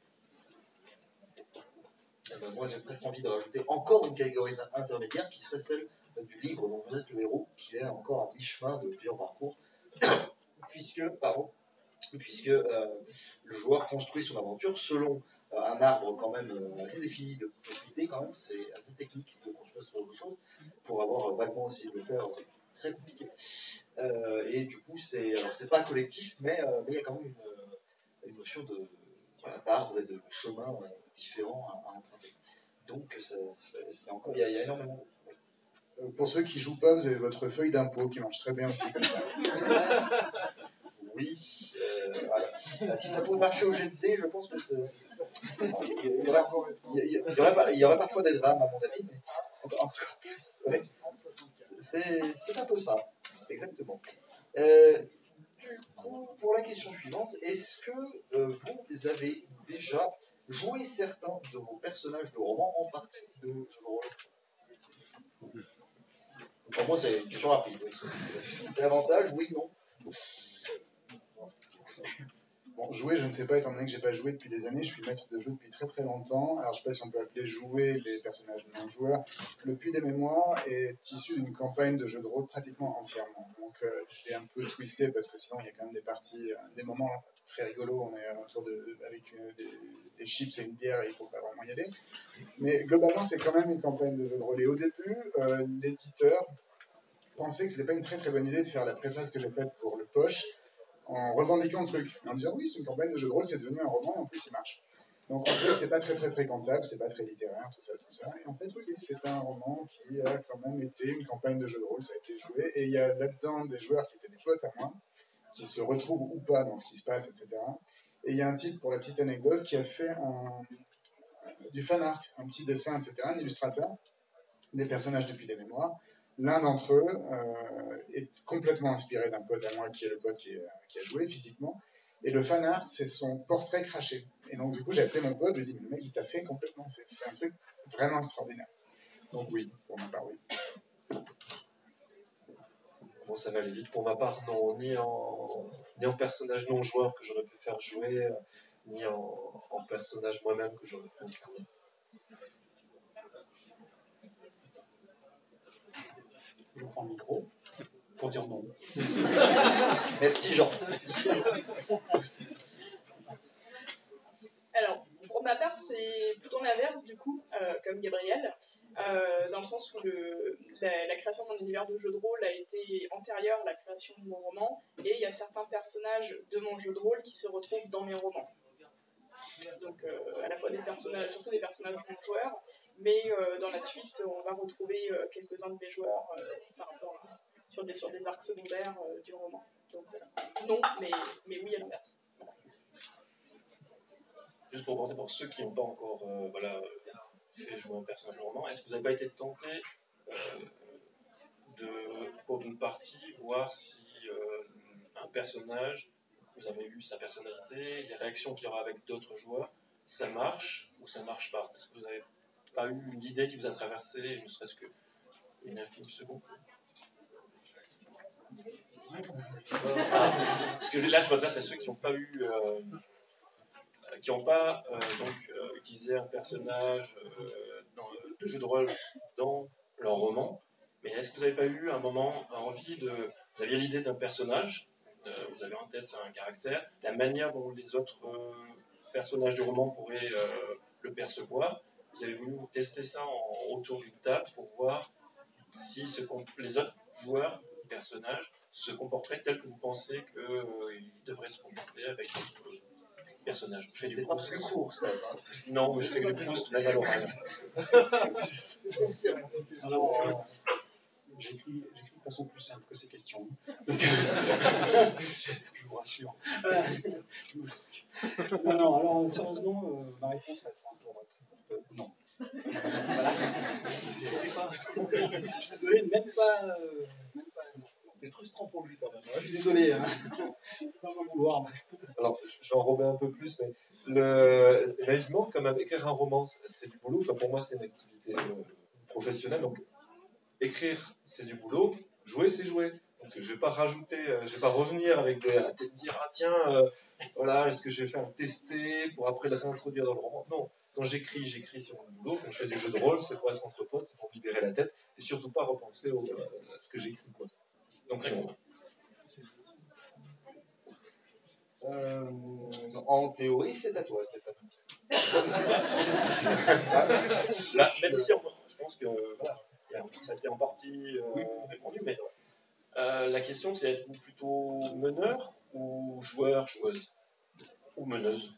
Moi, j'ai presque envie de rajouter encore une catégorie intermédiaire qui serait celle du livre dont vous êtes le héros, qui est encore à mi-chemin de plusieurs parcours, puisque le joueur construit son aventure selon un arbre quand même assez défini de possibilités, quand même, c'est assez technique de construire ce genre de choses. Pour avoir vaguement essayé de le faire, c'est très compliqué. Et du coup, c'est pas collectif, mais il y a quand même une notion d'arbre et de chemin différents à emprunter. Donc, c'est encore, il y a énormément. Pour ceux qui jouent pas, vous avez votre feuille d'impôt qui marche très bien aussi comme ça. Oui, voilà. Si ça pouvait marcher au jet de dés, je pense que il y aurait parfois des drames, à mon avis, mais encore plus. Ouais. C'est un peu ça, exactement. Du coup, pour la question suivante, est-ce que vous avez déjà joué certains de vos personnages de roman en partie de jeux de rôle? Pour moi, c'est une question rapide. C'est l'avantage, oui, non. Bon, jouer, je ne sais pas, étant donné que j'ai pas joué depuis des années, je suis maître de jeu depuis très très longtemps. Alors je ne sais pas si on peut appeler jouer les personnages non joueurs. Le Puits des Mémoires est issu d'une campagne de jeu de rôle pratiquement entièrement. Donc je l'ai un peu twisté parce que sinon il y a quand même des parties, des moments très rigolos. On est avec des chips et une bière et il ne faut pas vraiment y aller. Mais globalement, c'est quand même une campagne de jeu de rôle. Et au début, l'éditeur pensait que ce n'était pas une très très bonne idée de faire la préface que j'ai faite pour le poche en revendiquant le truc, en disant oui, c'est une campagne de jeu de rôle, c'est devenu un roman et en plus il marche. Donc en fait, c'était pas très très fréquentable, c'était pas très littéraire, tout ça, tout ça. Et en fait, oui, c'était un roman qui a quand même été une campagne de jeu de rôle, ça a été joué. Et il y a là-dedans des joueurs qui étaient des potes à moi, qui se retrouvent ou pas dans ce qui se passe, etc. Et il y a un type, pour la petite anecdote, qui a fait du fan art, un petit dessin, etc., un illustrateur, des personnages depuis des mémoires. L'un d'entre eux est complètement inspiré d'un pote à moi qui est le pote qui a joué physiquement. Et le fan art, c'est son portrait craché. Et donc, du coup, j'ai appelé mon pote, je lui ai dit, mais le mec, il t'a fait complètement. C'est un truc vraiment extraordinaire. Donc, oui, pour ma part, oui. Bon, ça va aller vite. Pour ma part, non, ni en personnage non joueur que j'aurais pu faire jouer, ni en personnage moi-même que j'aurais pu incarner. Je prends le micro pour dire non. Merci Jean. Alors, pour ma part, c'est plutôt l'inverse, du coup, comme Gabriel, dans le sens où la création de mon univers de jeu de rôle a été antérieure à la création de mon roman, et il y a certains personnages de mon jeu de rôle qui se retrouvent dans mes romans. Donc, à la fois des personnages, surtout des personnages non joueurs, mais dans la suite, on va retrouver quelques-uns de mes joueurs par rapport sur des arcs secondaires du roman. Donc, non, mais oui à l'inverse. Juste pour reporter pour ceux qui n'ont pas encore fait jouer un personnage de roman, est-ce que vous n'avez pas été tenté pour d'une partie, voir si un personnage, vous avez eu sa personnalité, les réactions qu'il y aura avec d'autres joueurs, ça marche ou ça ne marche pas? Est-ce que vous n'avez pas eu une idée qui vous a traversé, ne serait-ce qu'une infime seconde? Parce que là, je m'adresse à ceux qui n'ont pas eu... qui n'ont pas utilisé un personnage de jeu de rôle dans leur roman, mais est-ce que vous n'avez pas eu un moment envie de... Vous aviez l'idée d'un personnage, vous avez en tête un caractère, la manière dont les autres personnages du roman pourraient le percevoir, vous avez voulu tester ça autour d'une table pour voir si les autres joueurs, personnages, se comporteraient tel que vous pensez qu'ils devraient se comporter avec d'autres personnage. Je fais du Proust. Plus court, ça. Non, mais je fais du Proust, même à l'oral. Alors, j'écris de façon plus simple que ces questions. Donc, je vous rassure. Non, alors sérieusement, ma réponse va être non. Voilà. Je suis désolé, même pas non. C'est frustrant pour lui quand même. Je suis désolé, hein. Je ne peux pas m'en vouloir. Alors, je vais enrober un peu plus, mais naïvement, quand même, écrire un roman, c'est du boulot. Enfin, pour moi, c'est une activité professionnelle. Donc, écrire, c'est du boulot. Jouer, c'est jouer. Donc, je vais pas rajouter, je vais pas revenir avec à te dire, ah tiens, voilà, est-ce que je vais faire le tester pour après le réintroduire dans le roman. Non. Quand j'écris sur mon boulot. Quand je fais du jeu de rôle, c'est pour être entre potes, c'est pour me libérer la tête et surtout pas repenser à ce que j'écris, quoi. Donc, En théorie, c'est à toi, Stéphane. Même si je pense que voilà, ça a été en partie répondu, mais la question c'est êtes-vous plutôt meneur ou joueur, joueuse ou meneuse?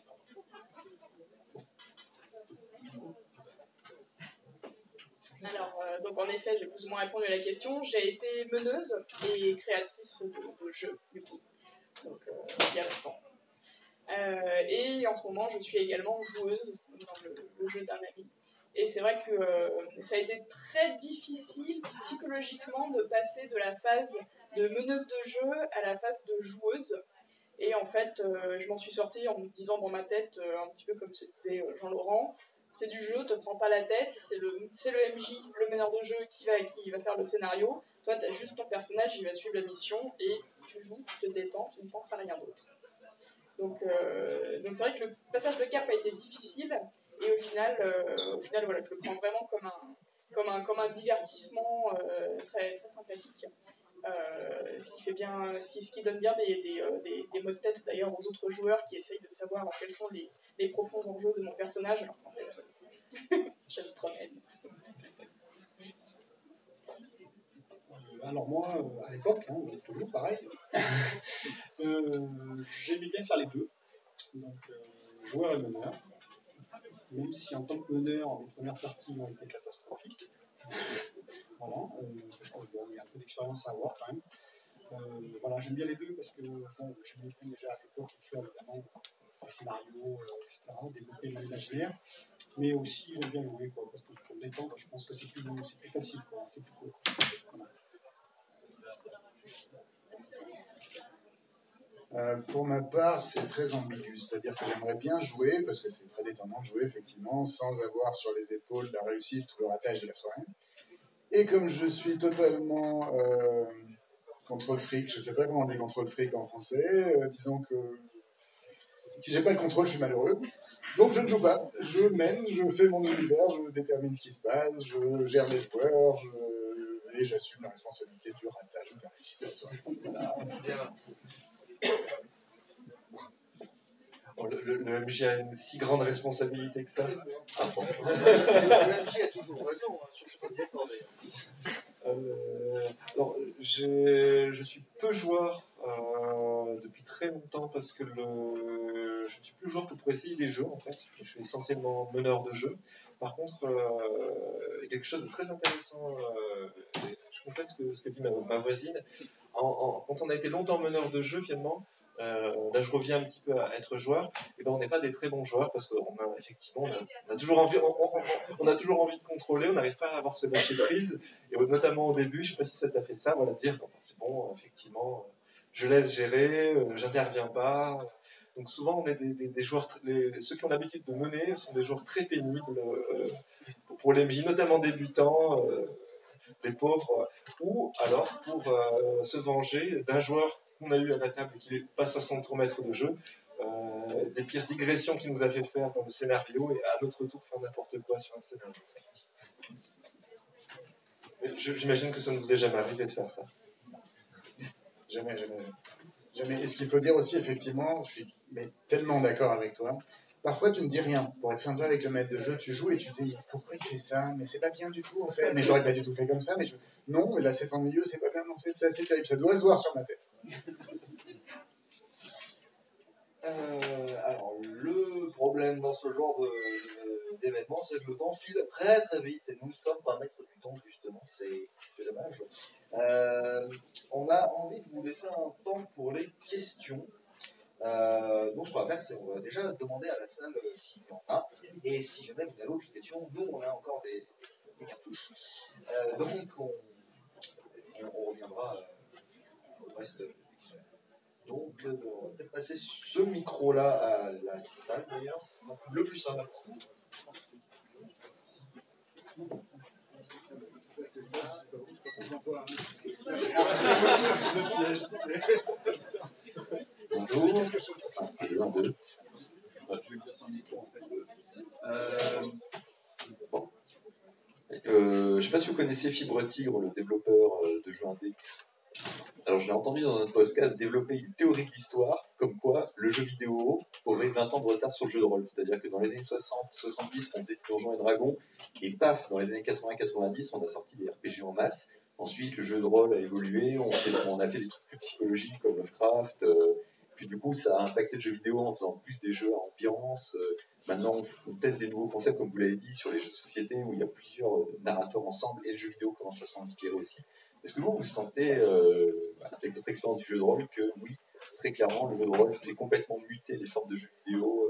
Alors, donc en effet, j'ai plus ou moins répondu à la question. J'ai été meneuse et créatrice de jeux, du coup, donc il y a longtemps. Et en ce moment, je suis également joueuse dans le jeu d'un ami. Et c'est vrai que ça a été très difficile psychologiquement de passer de la phase de meneuse de jeu à la phase de joueuse. Et en fait, je m'en suis sortie en me disant dans ma tête, un petit peu comme se disait Jean-Laurent, c'est du jeu, te prends pas la tête, c'est le MJ, le meneur de jeu qui va faire le scénario. Toi, tu as juste ton personnage, il va suivre la mission et tu joues, tu te détends, tu ne penses à rien d'autre. Donc c'est vrai que le passage de cap a été difficile et au final voilà, je le prends vraiment comme un divertissement très, très sympathique. Ce qui donne bien des mots de tête d'ailleurs aux autres joueurs qui essayent de savoir quels sont les profonds enjeux de mon personnage. Alors qu'en fait, je me promène. Alors moi, à l'époque, toujours pareil, j'aimais bien faire les deux, donc joueur et meneur, même si en tant que meneur, les premières parties ont été catastrophiques. Voilà, parce que bon, il y a un peu d'expérience à avoir quand même. Voilà, j'aime bien les deux parce que bon, j'aimais bien déjà à l'époque écrire évidemment des scénarios, etc., développer l'imaginaire, mais aussi j'aime bien jouer, quoi, parce que pour me détendre, je pense que c'est plus facile, quoi, c'est plus cool. Pour ma part, c'est très ambigu, c'est-à-dire que j'aimerais bien jouer, parce que c'est très détendant de jouer, effectivement, sans avoir sur les épaules la réussite ou le ratage de la soirée. Et comme je suis totalement contrôle fric, je ne sais pas comment on dit contrôle fric en français, disons que si j'ai pas le contrôle, je suis malheureux. Donc je ne joue pas, je mène, je fais mon univers, je détermine ce qui se passe, je gère les joueurs, et j'assume la responsabilité du ratage ou de la réussite de la soirée. Voilà. Oh, le MJ a une si grande responsabilité que ça. Ah, bon. Le MJ a toujours raison, surtout quand il est temps d'ailleurs. Alors, je suis peu joueur depuis très longtemps parce que je ne suis plus joueur que pour essayer des jeux en fait. Je suis essentiellement meneur de jeu. Par contre, il y a quelque chose de très intéressant. Je complète ce que dit ma voisine. Quand on a été longtemps meneur de jeu, finalement, là je reviens un petit peu à être joueur, et ben on n'est pas des très bons joueurs parce qu'on a effectivement on a toujours envie, on a toujours envie de contrôler, on n'arrive pas à avoir ce lâcher prise, et notamment au début, je ne sais pas si ça t'a fait ça, voilà, dire c'est bon, effectivement, je laisse gérer, j'interviens pas. Donc souvent on est des joueurs, ceux qui ont l'habitude de mener sont des joueurs très pénibles pour les MJ, notamment débutants. Les pauvres, ou alors pour se venger d'un joueur qu'on a eu à la table et qui passe à son tour maître de jeu, des pires digressions qu'il nous a fait faire dans le scénario et à notre tour faire n'importe quoi sur un scénario. J'imagine que ça ne vous est jamais arrivé de faire ça. Jamais, jamais. Jamais. Et ce qu'il faut dire aussi, effectivement, je suis tellement d'accord avec toi. Parfois, tu ne dis rien. Pour être sympa avec le maître de jeu, tu joues et tu te dis pourquoi il fait ça? Mais c'est pas bien du tout, en fait. Mais j'aurais pas du tout fait comme ça. Non, mais là, c'est en milieu, c'est pas bien. Non, c'est assez terrible. Ça doit se voir sur ma tête. Alors, le problème dans ce genre d'événement, c'est que le temps file très très vite et nous ne sommes pas maîtres du temps, justement. C'est dommage. On a envie de vous laisser un temps pour les questions. Donc, ce qu'on va faire, c'est qu'on va déjà demander à la salle s'il y en a. Et si jamais vous n'avez aucune question, nous, on a encore des cartouches. Donc, on reviendra au reste de la question. Donc, on va peut-être passer ce micro-là à la salle d'ailleurs. Le plus simple. Bonjour. Et un, deux. Je vais dire sans micro en fait. Je ne sais pas si vous connaissez Fibre Tigre, le développeur de jeux indé. Alors, je l'ai entendu dans notre podcast développer une théorie de l'histoire, comme quoi le jeu vidéo aurait 20 ans de retard sur le jeu de rôle. C'est-à-dire que dans les années 60-70, on faisait Donjons et Dragons, et paf, dans les années 80-90, on a sorti des RPG en masse. Ensuite, le jeu de rôle a évolué, on a fait des trucs plus psychologiques comme Lovecraft. Puis du coup, ça a impacté le jeu vidéo en faisant plus des jeux à ambiance. Maintenant, on teste des nouveaux concepts, comme vous l'avez dit, sur les jeux de société, où il y a plusieurs narrateurs ensemble, et le jeu vidéo commence à s'en inspirer aussi. Est-ce que vous sentez, avec votre expérience du jeu de rôle, que oui, très clairement, le jeu de rôle fait complètement muter les formes de jeux vidéo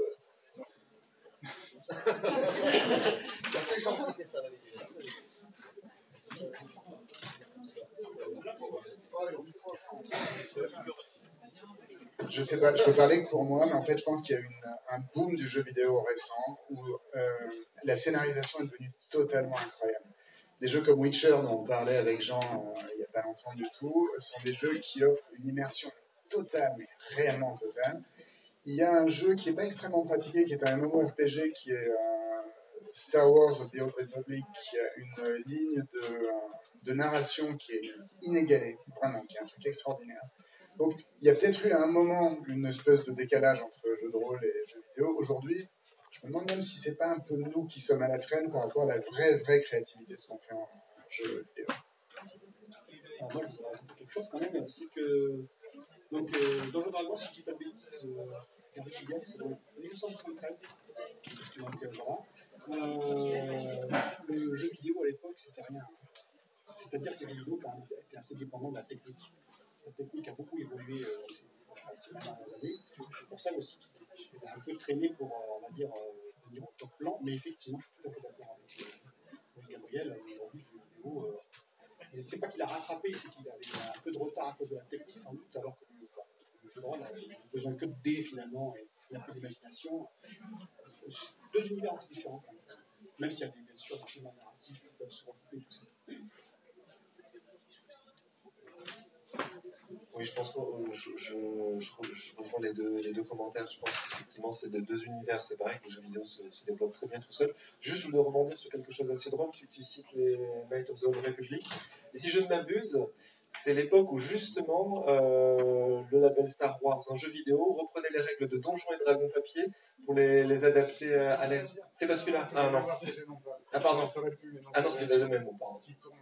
Je sais pas, je peux parler que pour moi, mais en fait, je pense qu'il y a eu un boom du jeu vidéo récent où la scénarisation est devenue totalement incroyable. Des jeux comme Witcher, dont on parlait avec Jean il n'y a pas longtemps du tout, sont des jeux qui offrent une immersion totale, mais réellement totale. Il y a un jeu qui n'est pas extrêmement pratiqué, qui est un MMORPG, qui est Star Wars of the Old Republic, qui a une ligne de narration qui est inégalée, vraiment, qui est un truc extraordinaire. Donc, il y a peut-être eu à un moment une espèce de décalage entre jeux de rôle et jeux vidéo. Aujourd'hui, je me demande même si c'est pas un peu nous qui sommes à la traîne par rapport à la vraie créativité de ce qu'on fait en jeu vidéo. Alors moi, je voudrais rajouter quelque chose quand même, c'est que donc, Donjons et Dragons, si je dis pas de bêtises, Henri Gilliatt, c'est dans 1973. Donc voilà. Le jeu vidéo à l'époque, c'était rien. C'est-à-dire que le jeu vidéo quand même, était assez dépendant de la technique. La technique a beaucoup évolué ces dernières années. C'est pour ça aussi qu'il a un peu traîné pour, on va dire, venir au top plan. Mais effectivement, je suis tout à fait d'accord avec Gabriel. Aujourd'hui, le jeu vidéo, c'est pas qu'il a rattrapé, c'est qu'il avait un peu de retard à cause de la technique, sans doute, alors que le jeu de rôle a besoin que de dés finalement et un peu d'imagination. Deux univers assez différents quand même. Même s'il y a bien sûr des schémas narratifs qui peuvent se recouper, tout ça. Oui, je pense que je rejoins les deux commentaires. Je pense qu'effectivement, c'est deux univers séparés, que le jeu vidéo se développe très bien tout seul. Juste, je voulais rebondir sur quelque chose d'assez drôle, tu cites les Knights of the Old Republic. Et si je ne m'abuse, c'est l'époque où justement le label Star Wars, un jeu vidéo, reprenait les règles de Donjons et Dragons papier pour les adapter à l'air. C'est pas celui-là. Ah non. Ah pardon. Ah non, c'est le même. Pardon.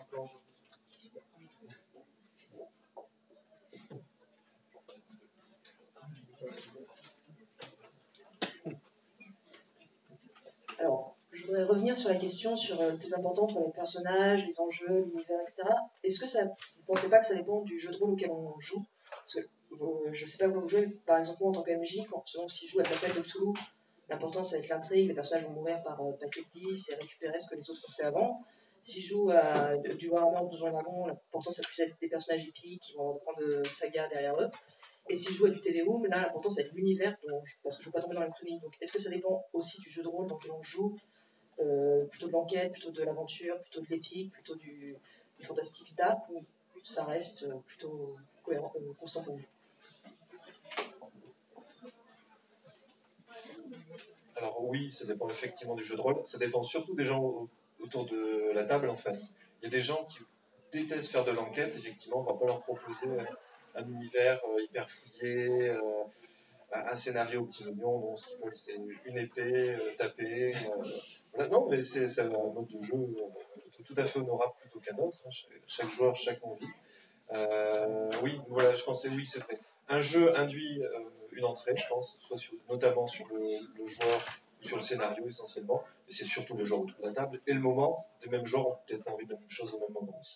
Alors, je voudrais revenir sur la question sur le plus important entre les personnages, les enjeux, l'univers, etc. Est-ce que ça, vous ne pensez pas que ça dépend du jeu de rôle auquel on joue? Parce que je ne sais pas comment vous jouez, mais par exemple, moi en tant que MJ, selon si je joue à l'appel de Toulouse, l'important ça va être l'intrigue, les personnages vont mourir par paquet de 10 et récupérer ce que les autres ont fait avant. Si je joue à du Warhammer, Donjons et Dragons, l'important ça va plus être des personnages épiques qui vont avoir de saga derrière eux. Et si je joue à du TDO, là l'important ça va être l'univers, parce que je ne veux pas tomber dans la chronique. Donc est-ce que ça dépend aussi du jeu de rôle dans lequel on joue, plutôt de l'enquête, plutôt de l'aventure, plutôt de l'épique, plutôt du fantastique dark, ou ça reste plutôt cohérent, constant pour vous? Alors oui, ça dépend effectivement du jeu de rôle. Ça dépend surtout des gens autour de la table, en fait. Il y a des gens qui détestent faire de l'enquête, effectivement. On ne va pas leur proposer un univers hyper fouillé, un scénario au petit oignon. Non, ce qu'ils veulent, c'est une épée, taper. Voilà. Non, mais c'est un mode de jeu tout à fait honorable plutôt qu'un autre. Hein. Chaque joueur, chaque envie. Oui, voilà, je pensais, oui, c'est vrai. Un jeu induit une entrée, je pense, notamment sur le joueur ou sur le scénario essentiellement, mais c'est surtout le joueur autour de la table et le moment. Des mêmes joueurs ont peut-être envie de la même chose au même moment aussi.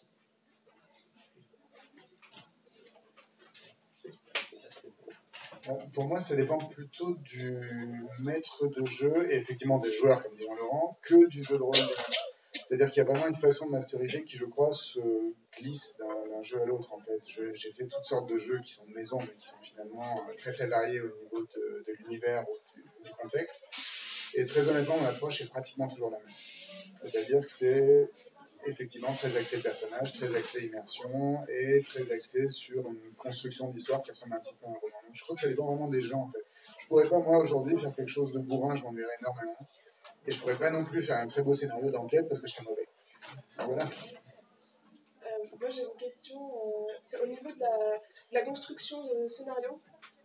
Pour moi, ça dépend plutôt du maître de jeu, et effectivement des joueurs, comme dit Jean-Laurent, que du jeu de rôle. C'est-à-dire qu'il y a vraiment une façon de masteriser qui, je crois, se glisse d'un d'un jeu à l'autre en fait. J'ai fait toutes sortes de jeux qui sont de maison, mais qui sont finalement très très variés au niveau de l'univers ou du contexte. Et très honnêtement, mon approche est pratiquement toujours la même. C'est-à-dire que c'est effectivement très axé personnage, très axé immersion et très axé sur une construction d'histoire qui ressemble un petit peu à un roman. Donc, je crois que ça dépend vraiment des gens en fait. Je pourrais pas moi aujourd'hui faire quelque chose de bourrin, je m'ennuierais énormément. Et je pourrais pas non plus faire un très beau scénario d'enquête parce que je serais mauvais. Donc, voilà. Moi j'ai une question, c'est au niveau de la construction de scénario.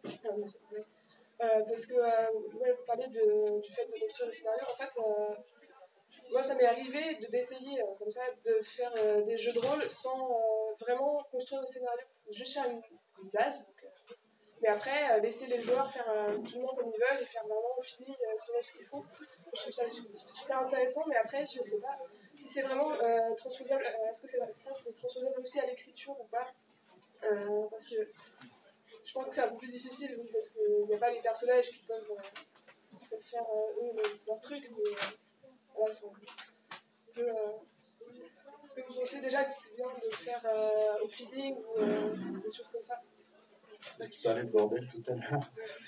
Parce que ouais, vous parlez du fait de construire des scénarios. En fait, moi ça m'est arrivé d'essayer comme ça de faire des jeux de rôle sans vraiment construire le scénario. Juste faire une base. Donc, mais après, laisser les joueurs faire tout le monde comme ils veulent et faire vraiment au feeling selon ce qu'ils font. Je trouve ça super intéressant, mais après, je sais pas si c'est vraiment transposable. Est-ce que c'est transposable aussi à l'écriture ou pas parce que je pense que c'est un peu plus difficile, oui, parce qu'il n'y a pas les personnages qui peuvent faire eux leur truc. Mais voilà, est-ce que vous pensez déjà que c'est bien de le faire au feeling ou des choses comme ça? Parce que tu parlais de bordel tout à l'heure.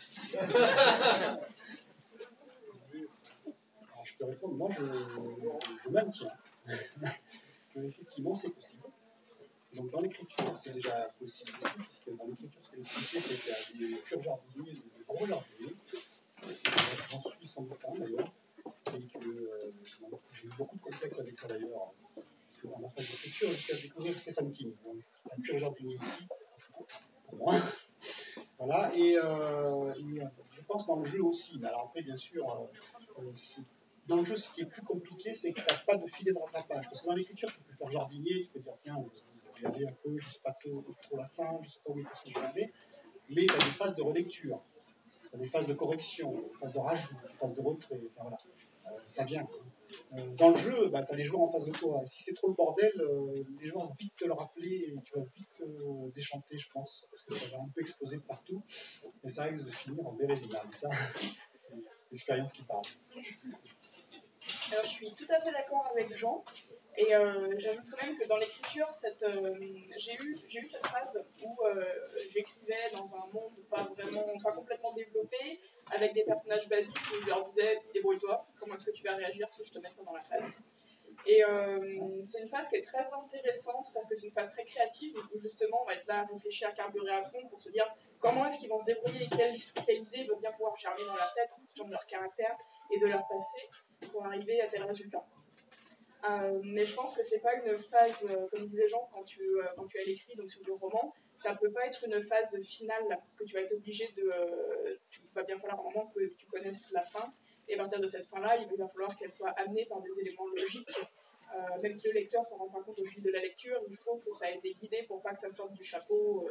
Alors, je peux répondre, moi je maintiens qu'effectivement c'est possible. Donc dans l'écriture, c'est déjà possible aussi, puisque dans l'écriture, ce qu'elle expliquait, c'est qu'il y a des purs jardiniers, des gros jardiniers. J'en suis sans doute un d'ailleurs, et que j'ai eu beaucoup de contexte avec ça d'ailleurs, dans ma phase d'écriture, jusqu'à découvrir Stephen King, donc un pur jardinier aussi, pour moi. Voilà, et je pense dans le jeu aussi, mais alors après, bien sûr, dans le jeu, ce qui est plus compliqué, c'est que tu n'as pas de filet de rattrapage. Parce que dans l'écriture, tu peux faire jardinier, tu peux dire, tiens, je vais regarder un peu, je ne sais pas trop la fin, je ne sais pas où est ce que je vais aller, mais tu as des phases de relecture, tu as des phases de correction, des phases de rajout, des phases de retrait, enfin, voilà. Ça vient. Dans le jeu, tu as les joueurs en face de toi. Et si c'est trop le bordel, les joueurs vont vite te le rappeler et tu vas vite déchanter, je pense, parce que ça va un peu exploser de partout. Et ça risque de finir en bérésina. Ça, c'est l'expérience qui parle. Alors, je suis tout à fait d'accord avec Jean. Et j'ajouterais même que dans l'écriture, j'ai eu cette phase où j'écrivais dans un monde pas complètement développé, avec des personnages basiques où je leur disais débrouille-toi, comment est-ce que tu vas réagir si je te mets ça dans la face. Et c'est une phase qui est très intéressante parce que c'est une phase très créative où justement on va être là à réfléchir, à carburer à fond pour se dire comment est-ce qu'ils vont se débrouiller et quelle idée va bien pouvoir germer dans leur tête en fonction de leur caractère et de leur passé pour arriver à tel résultat. Mais je pense que c'est pas une phase, comme disait Jean, quand tu as l'écrit donc sur du roman, ça peut pas être une phase finale parce que tu vas être obligé tu va bien falloir un moment que tu connaisses la fin et à partir de cette fin-là, il va falloir qu'elle soit amenée par des éléments logiques. Même si le lecteur s'en rend pas compte au fil de la lecture, il faut que ça ait été guidé pour pas que ça sorte du chapeau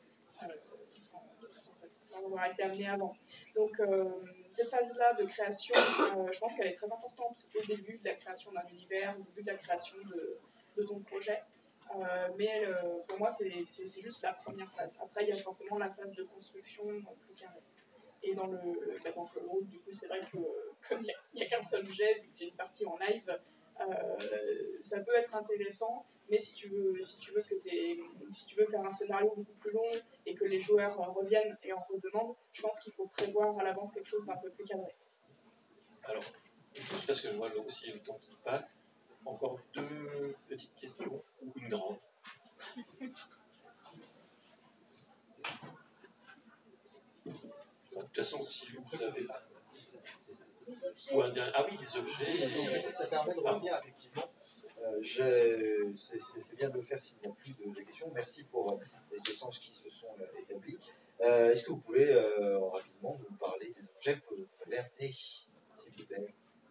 sans avoir été amené avant. Donc cette phase-là de création, je pense qu'elle est très importante au début de la création d'un univers, au début de la création de ton projet. Mais pour moi, c'est juste la première phase. Après, il y a forcément la phase de construction plus carrée. Et dans le rôle, du coup, c'est vrai que comme il n'y a qu'un seul jet, vu que c'est une partie en live, ça peut être intéressant. Mais si tu veux faire un scénario beaucoup plus long et que les joueurs reviennent et en redemandent, je pense qu'il faut prévoir à l'avance quelque chose d'un peu plus cadré. Alors, juste parce que je vois aussi le temps qui passe, encore deux petites questions, ou une grande. De toute façon, si vous avez... Ou un dernier... Ah oui, les objets... Ça permet de revenir, effectivement. C'est bien de le faire s'il n'y a plus de questions. Merci pour les échanges qui se sont établis. Est-ce que vous pouvez rapidement nous parler des objets que vous avez amenés, s'il vous plaît?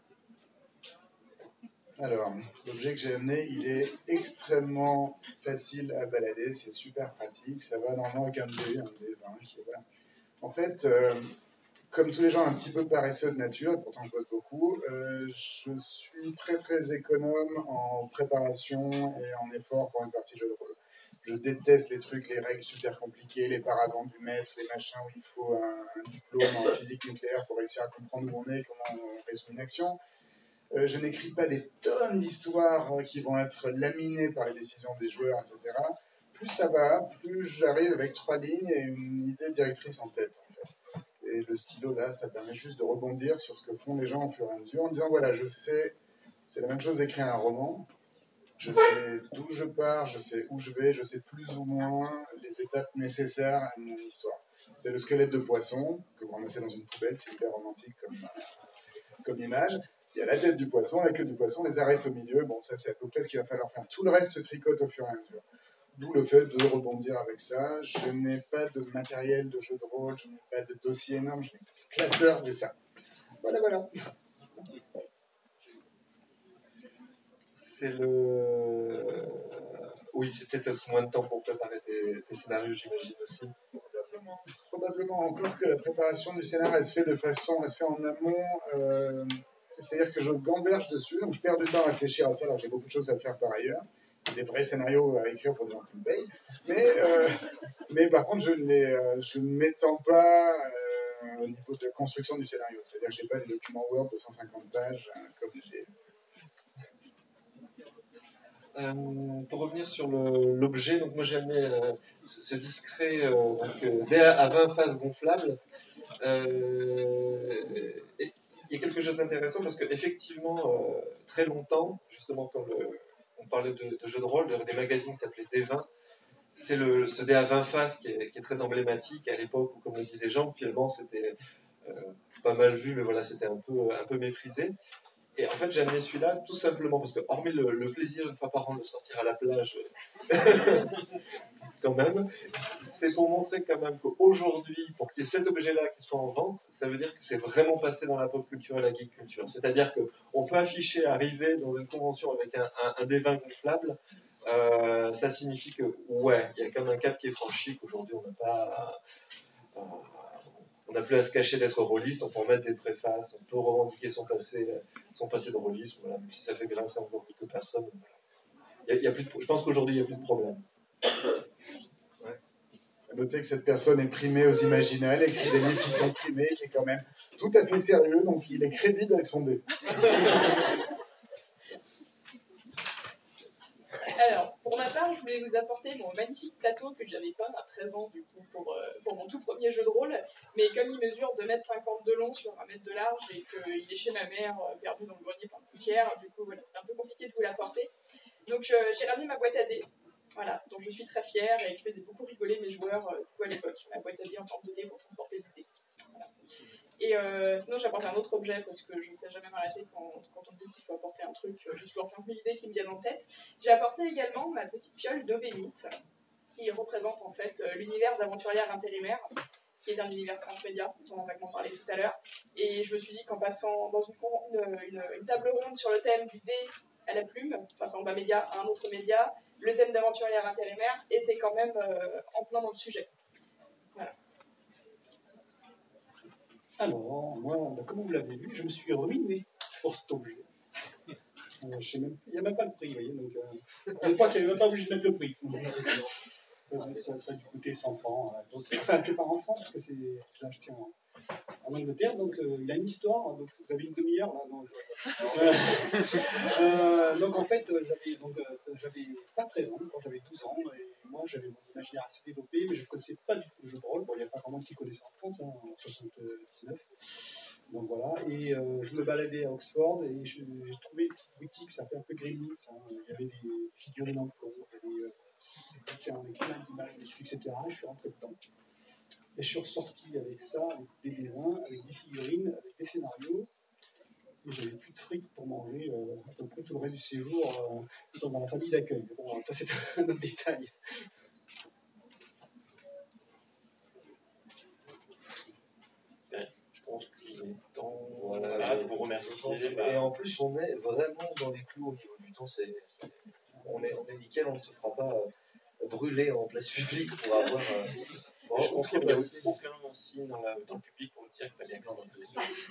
Alors, l'objet que j'ai amené, il est extrêmement facile à balader, c'est super pratique, ça va normalement avec un dé 20 qui est là. En fait, comme tous les gens un petit peu paresseux de nature, et pourtant je bosse beaucoup, je suis très très économe en préparation et en effort pour une partie de jeu de rôle. Je déteste les trucs, les règles super compliquées, les paravents du maître, les machins où il faut un diplôme en physique nucléaire pour réussir à comprendre où on est, comment on résout une action. Je n'écris pas des tonnes d'histoires qui vont être laminées par les décisions des joueurs, etc. plus ça va, plus j'arrive avec 3 lignes et une idée directrice en tête. En fait. Et le stylo, là, ça permet juste de rebondir sur ce que font les gens au fur et à mesure en disant, voilà, je sais, c'est la même chose d'écrire un roman. Je sais d'où je pars, je sais où je vais, je sais plus ou moins les étapes nécessaires à mon histoire. C'est le squelette de poisson que vous ramassez dans une poubelle, c'est hyper romantique comme image. Il y a la tête du poisson, la queue du poisson, les arêtes au milieu. Bon, ça, c'est à peu près ce qu'il va falloir faire. Tout le reste se tricote au fur et à mesure. D'où le fait de rebondir avec ça. Je n'ai pas de matériel de jeu de rôle, je n'ai pas de dossier énorme, je n'ai pas de classeur, j'ai ça. Voilà, voilà. C'est le. Oui, c'est peut-être aussi moins de temps pour préparer tes scénarios, j'imagine aussi. Probablement encore que la préparation du scénario, elle se fait en amont. C'est-à-dire que je gamberge dessus, donc je perds du temps à réfléchir à ça, alors j'ai beaucoup de choses à faire par ailleurs. Des vrais scénarios à écrire pour des gens qui me payent. Mais par contre, je ne m'étends pas au niveau de construction du scénario. C'est-à-dire que je n'ai pas des documents Word de 150 pages comme j'ai. Pour revenir sur l'objet, donc moi j'ai amené ce discret dé à 20 faces gonflable. Et il y a quelque chose d'intéressant parce qu'effectivement, très longtemps, justement comme on parlait de jeux de rôle, des magazines qui s'appelaient D20, c'est ce dé à 20 faces qui est très emblématique à l'époque où, comme le disait Jean, finalement c'était pas mal vu, mais voilà, c'était un peu méprisé. Et en fait, j'ai amené celui-là tout simplement parce que, hormis le plaisir une fois par an de sortir à la plage, quand même, c'est pour montrer quand même qu'aujourd'hui, pour qu'il y ait cet objet-là qui soit en vente, ça veut dire que c'est vraiment passé dans la pop culture et la geek culture. C'est-à-dire qu'on peut afficher, arriver dans une convention avec un D20 gonflable, ça signifie que, ouais, il y a quand même un cap qui est franchi, qu'aujourd'hui on n'a pas. On n'a plus à se cacher d'être rôliste, on peut en mettre des préfaces, on peut revendiquer son passé de rôliste, voilà, même si ça fait grincer encore quelques personnes. Y a plus je pense qu'aujourd'hui, il n'y a plus de problème. Ouais. À noter que cette personne est primée aux Imaginales, écrit des livres qui sont primés, qui est quand même tout à fait sérieux, donc il est crédible avec son dé. Alors, pour ma part, je voulais vous apporter mon magnifique plateau que j'avais peint à 13 ans, du coup, pour mon tout premier jeu de rôle. Mais comme il mesure 2,50 m de long sur 1 mètre de large et qu'il est chez ma mère, perdu dans le grenier plein de poussière, du coup, voilà, c'était un peu compliqué de vous l'apporter. Donc, j'ai ramené ma boîte à dés, voilà, dont je suis très fière et qui faisait beaucoup rigoler mes joueurs du coup, à l'époque. Ma boîte à dés en forme de dés pour transporter des dés. Voilà. Et sinon, j'apporte un autre objet parce que je ne sais jamais m'arrêter quand on me dit qu'il faut apporter un truc. J'ai toujours 15 000 idées qui me viennent en tête. J'ai apporté également ma petite fiole d'eau bénite qui représente en fait l'univers d'aventurière intérimaire, qui est un univers transmédia dont on a vaguement parlé tout à l'heure. Et je me suis dit qu'en passant dans une table ronde sur le thème du dé à la plume, passant d'un média à un autre média, le thème d'aventurière intérimaire était quand même en plein dans le sujet. Voilà. Alors, moi, comme vous l'avez vu, je me suis ruiné pour cet objet. Il n'y a même pas le prix, vous voyez. Donc, à l'époque, il n'y avait même pas obligé de mettre le prix. Ça a dû coûter 100 francs. Enfin, c'est pas en francs, parce que je l'ai acheté en Angleterre. Donc, il a une histoire. Donc, vous avez une demi-heure, là. Non, donc, en fait, j'avais pas 13 ans, quand j'avais 12 ans. Et moi, j'avais mon imaginaire assez développé, mais je ne connaissais pas du tout le jeu de rôle. Bon, il n'y a pas vraiment qui connaissait en France, hein, en 79. Donc voilà, et je me baladais à Oxford et j'ai trouvé une petite boutique, ça fait un peu Gremlins, hein. Il y avait des figurines en plomb, il y avait des bouquins avec plein d'images dessus, etc. Je suis rentré dedans. Et je suis ressorti avec ça, avec des dessins, avec des figurines, avec des scénarios. Et j'avais plus de fric pour manger à peu près tout le reste du séjour dans la famille d'accueil. Bon, ça c'est un autre détail. Je pense qu'il est temps de vous remercier. Et en plus, on est vraiment dans les clous au niveau du temps. On est nickel, on ne se fera pas brûler en place publique pour avoir. Je confirme, il n'y a eu aucun signe dans le public pour me dire qu'il fallait accélérer.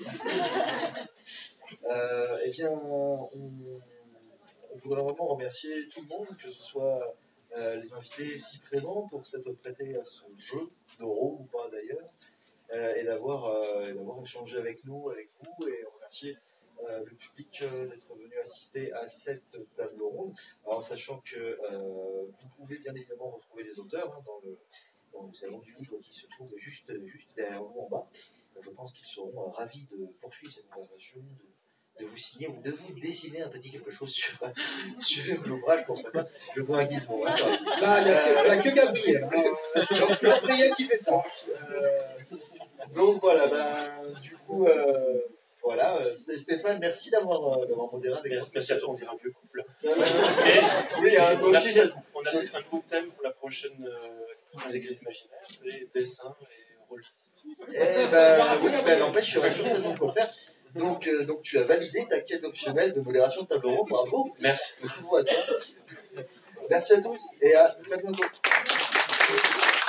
Eh bien, on voudrait vraiment remercier tout le monde, que ce soit les invités si présents pour s'être prêtés à ce jeu de rôle ou pas d'ailleurs, et d'avoir échangé avec nous, avec vous, et remercier le public d'être venu assister à cette table ronde. monde. Alors, sachant que vous pouvez bien évidemment retrouver les auteurs dans le salon du livre qui se trouve juste derrière vous en bas. Je pense qu'ils seront ravis de poursuivre cette conversation, de vous signer ou de vous dessiner un petit quelque chose sur l'ouvrage pour ça. Je vois un Gizmo. Hein, Là, il n'y a que Gabriel. C'est Gabriel qui fait ça. Donc voilà, du coup, voilà, Stéphane, merci d'avoir modéré avec moi. Merci à toi, on dirait un vieux couple. Oui, hein, toi aussi, ça... On a un nouveau thème pour la prochaine église imaginaire, c'est dessin et rôliste. Eh oui, n'empêche, il y aurait certainement quoi faire. Donc tu as validé ta quête optionnelle de modération de table ronde, bravo. Merci. Bravo à toi. Merci à tous et à très bientôt.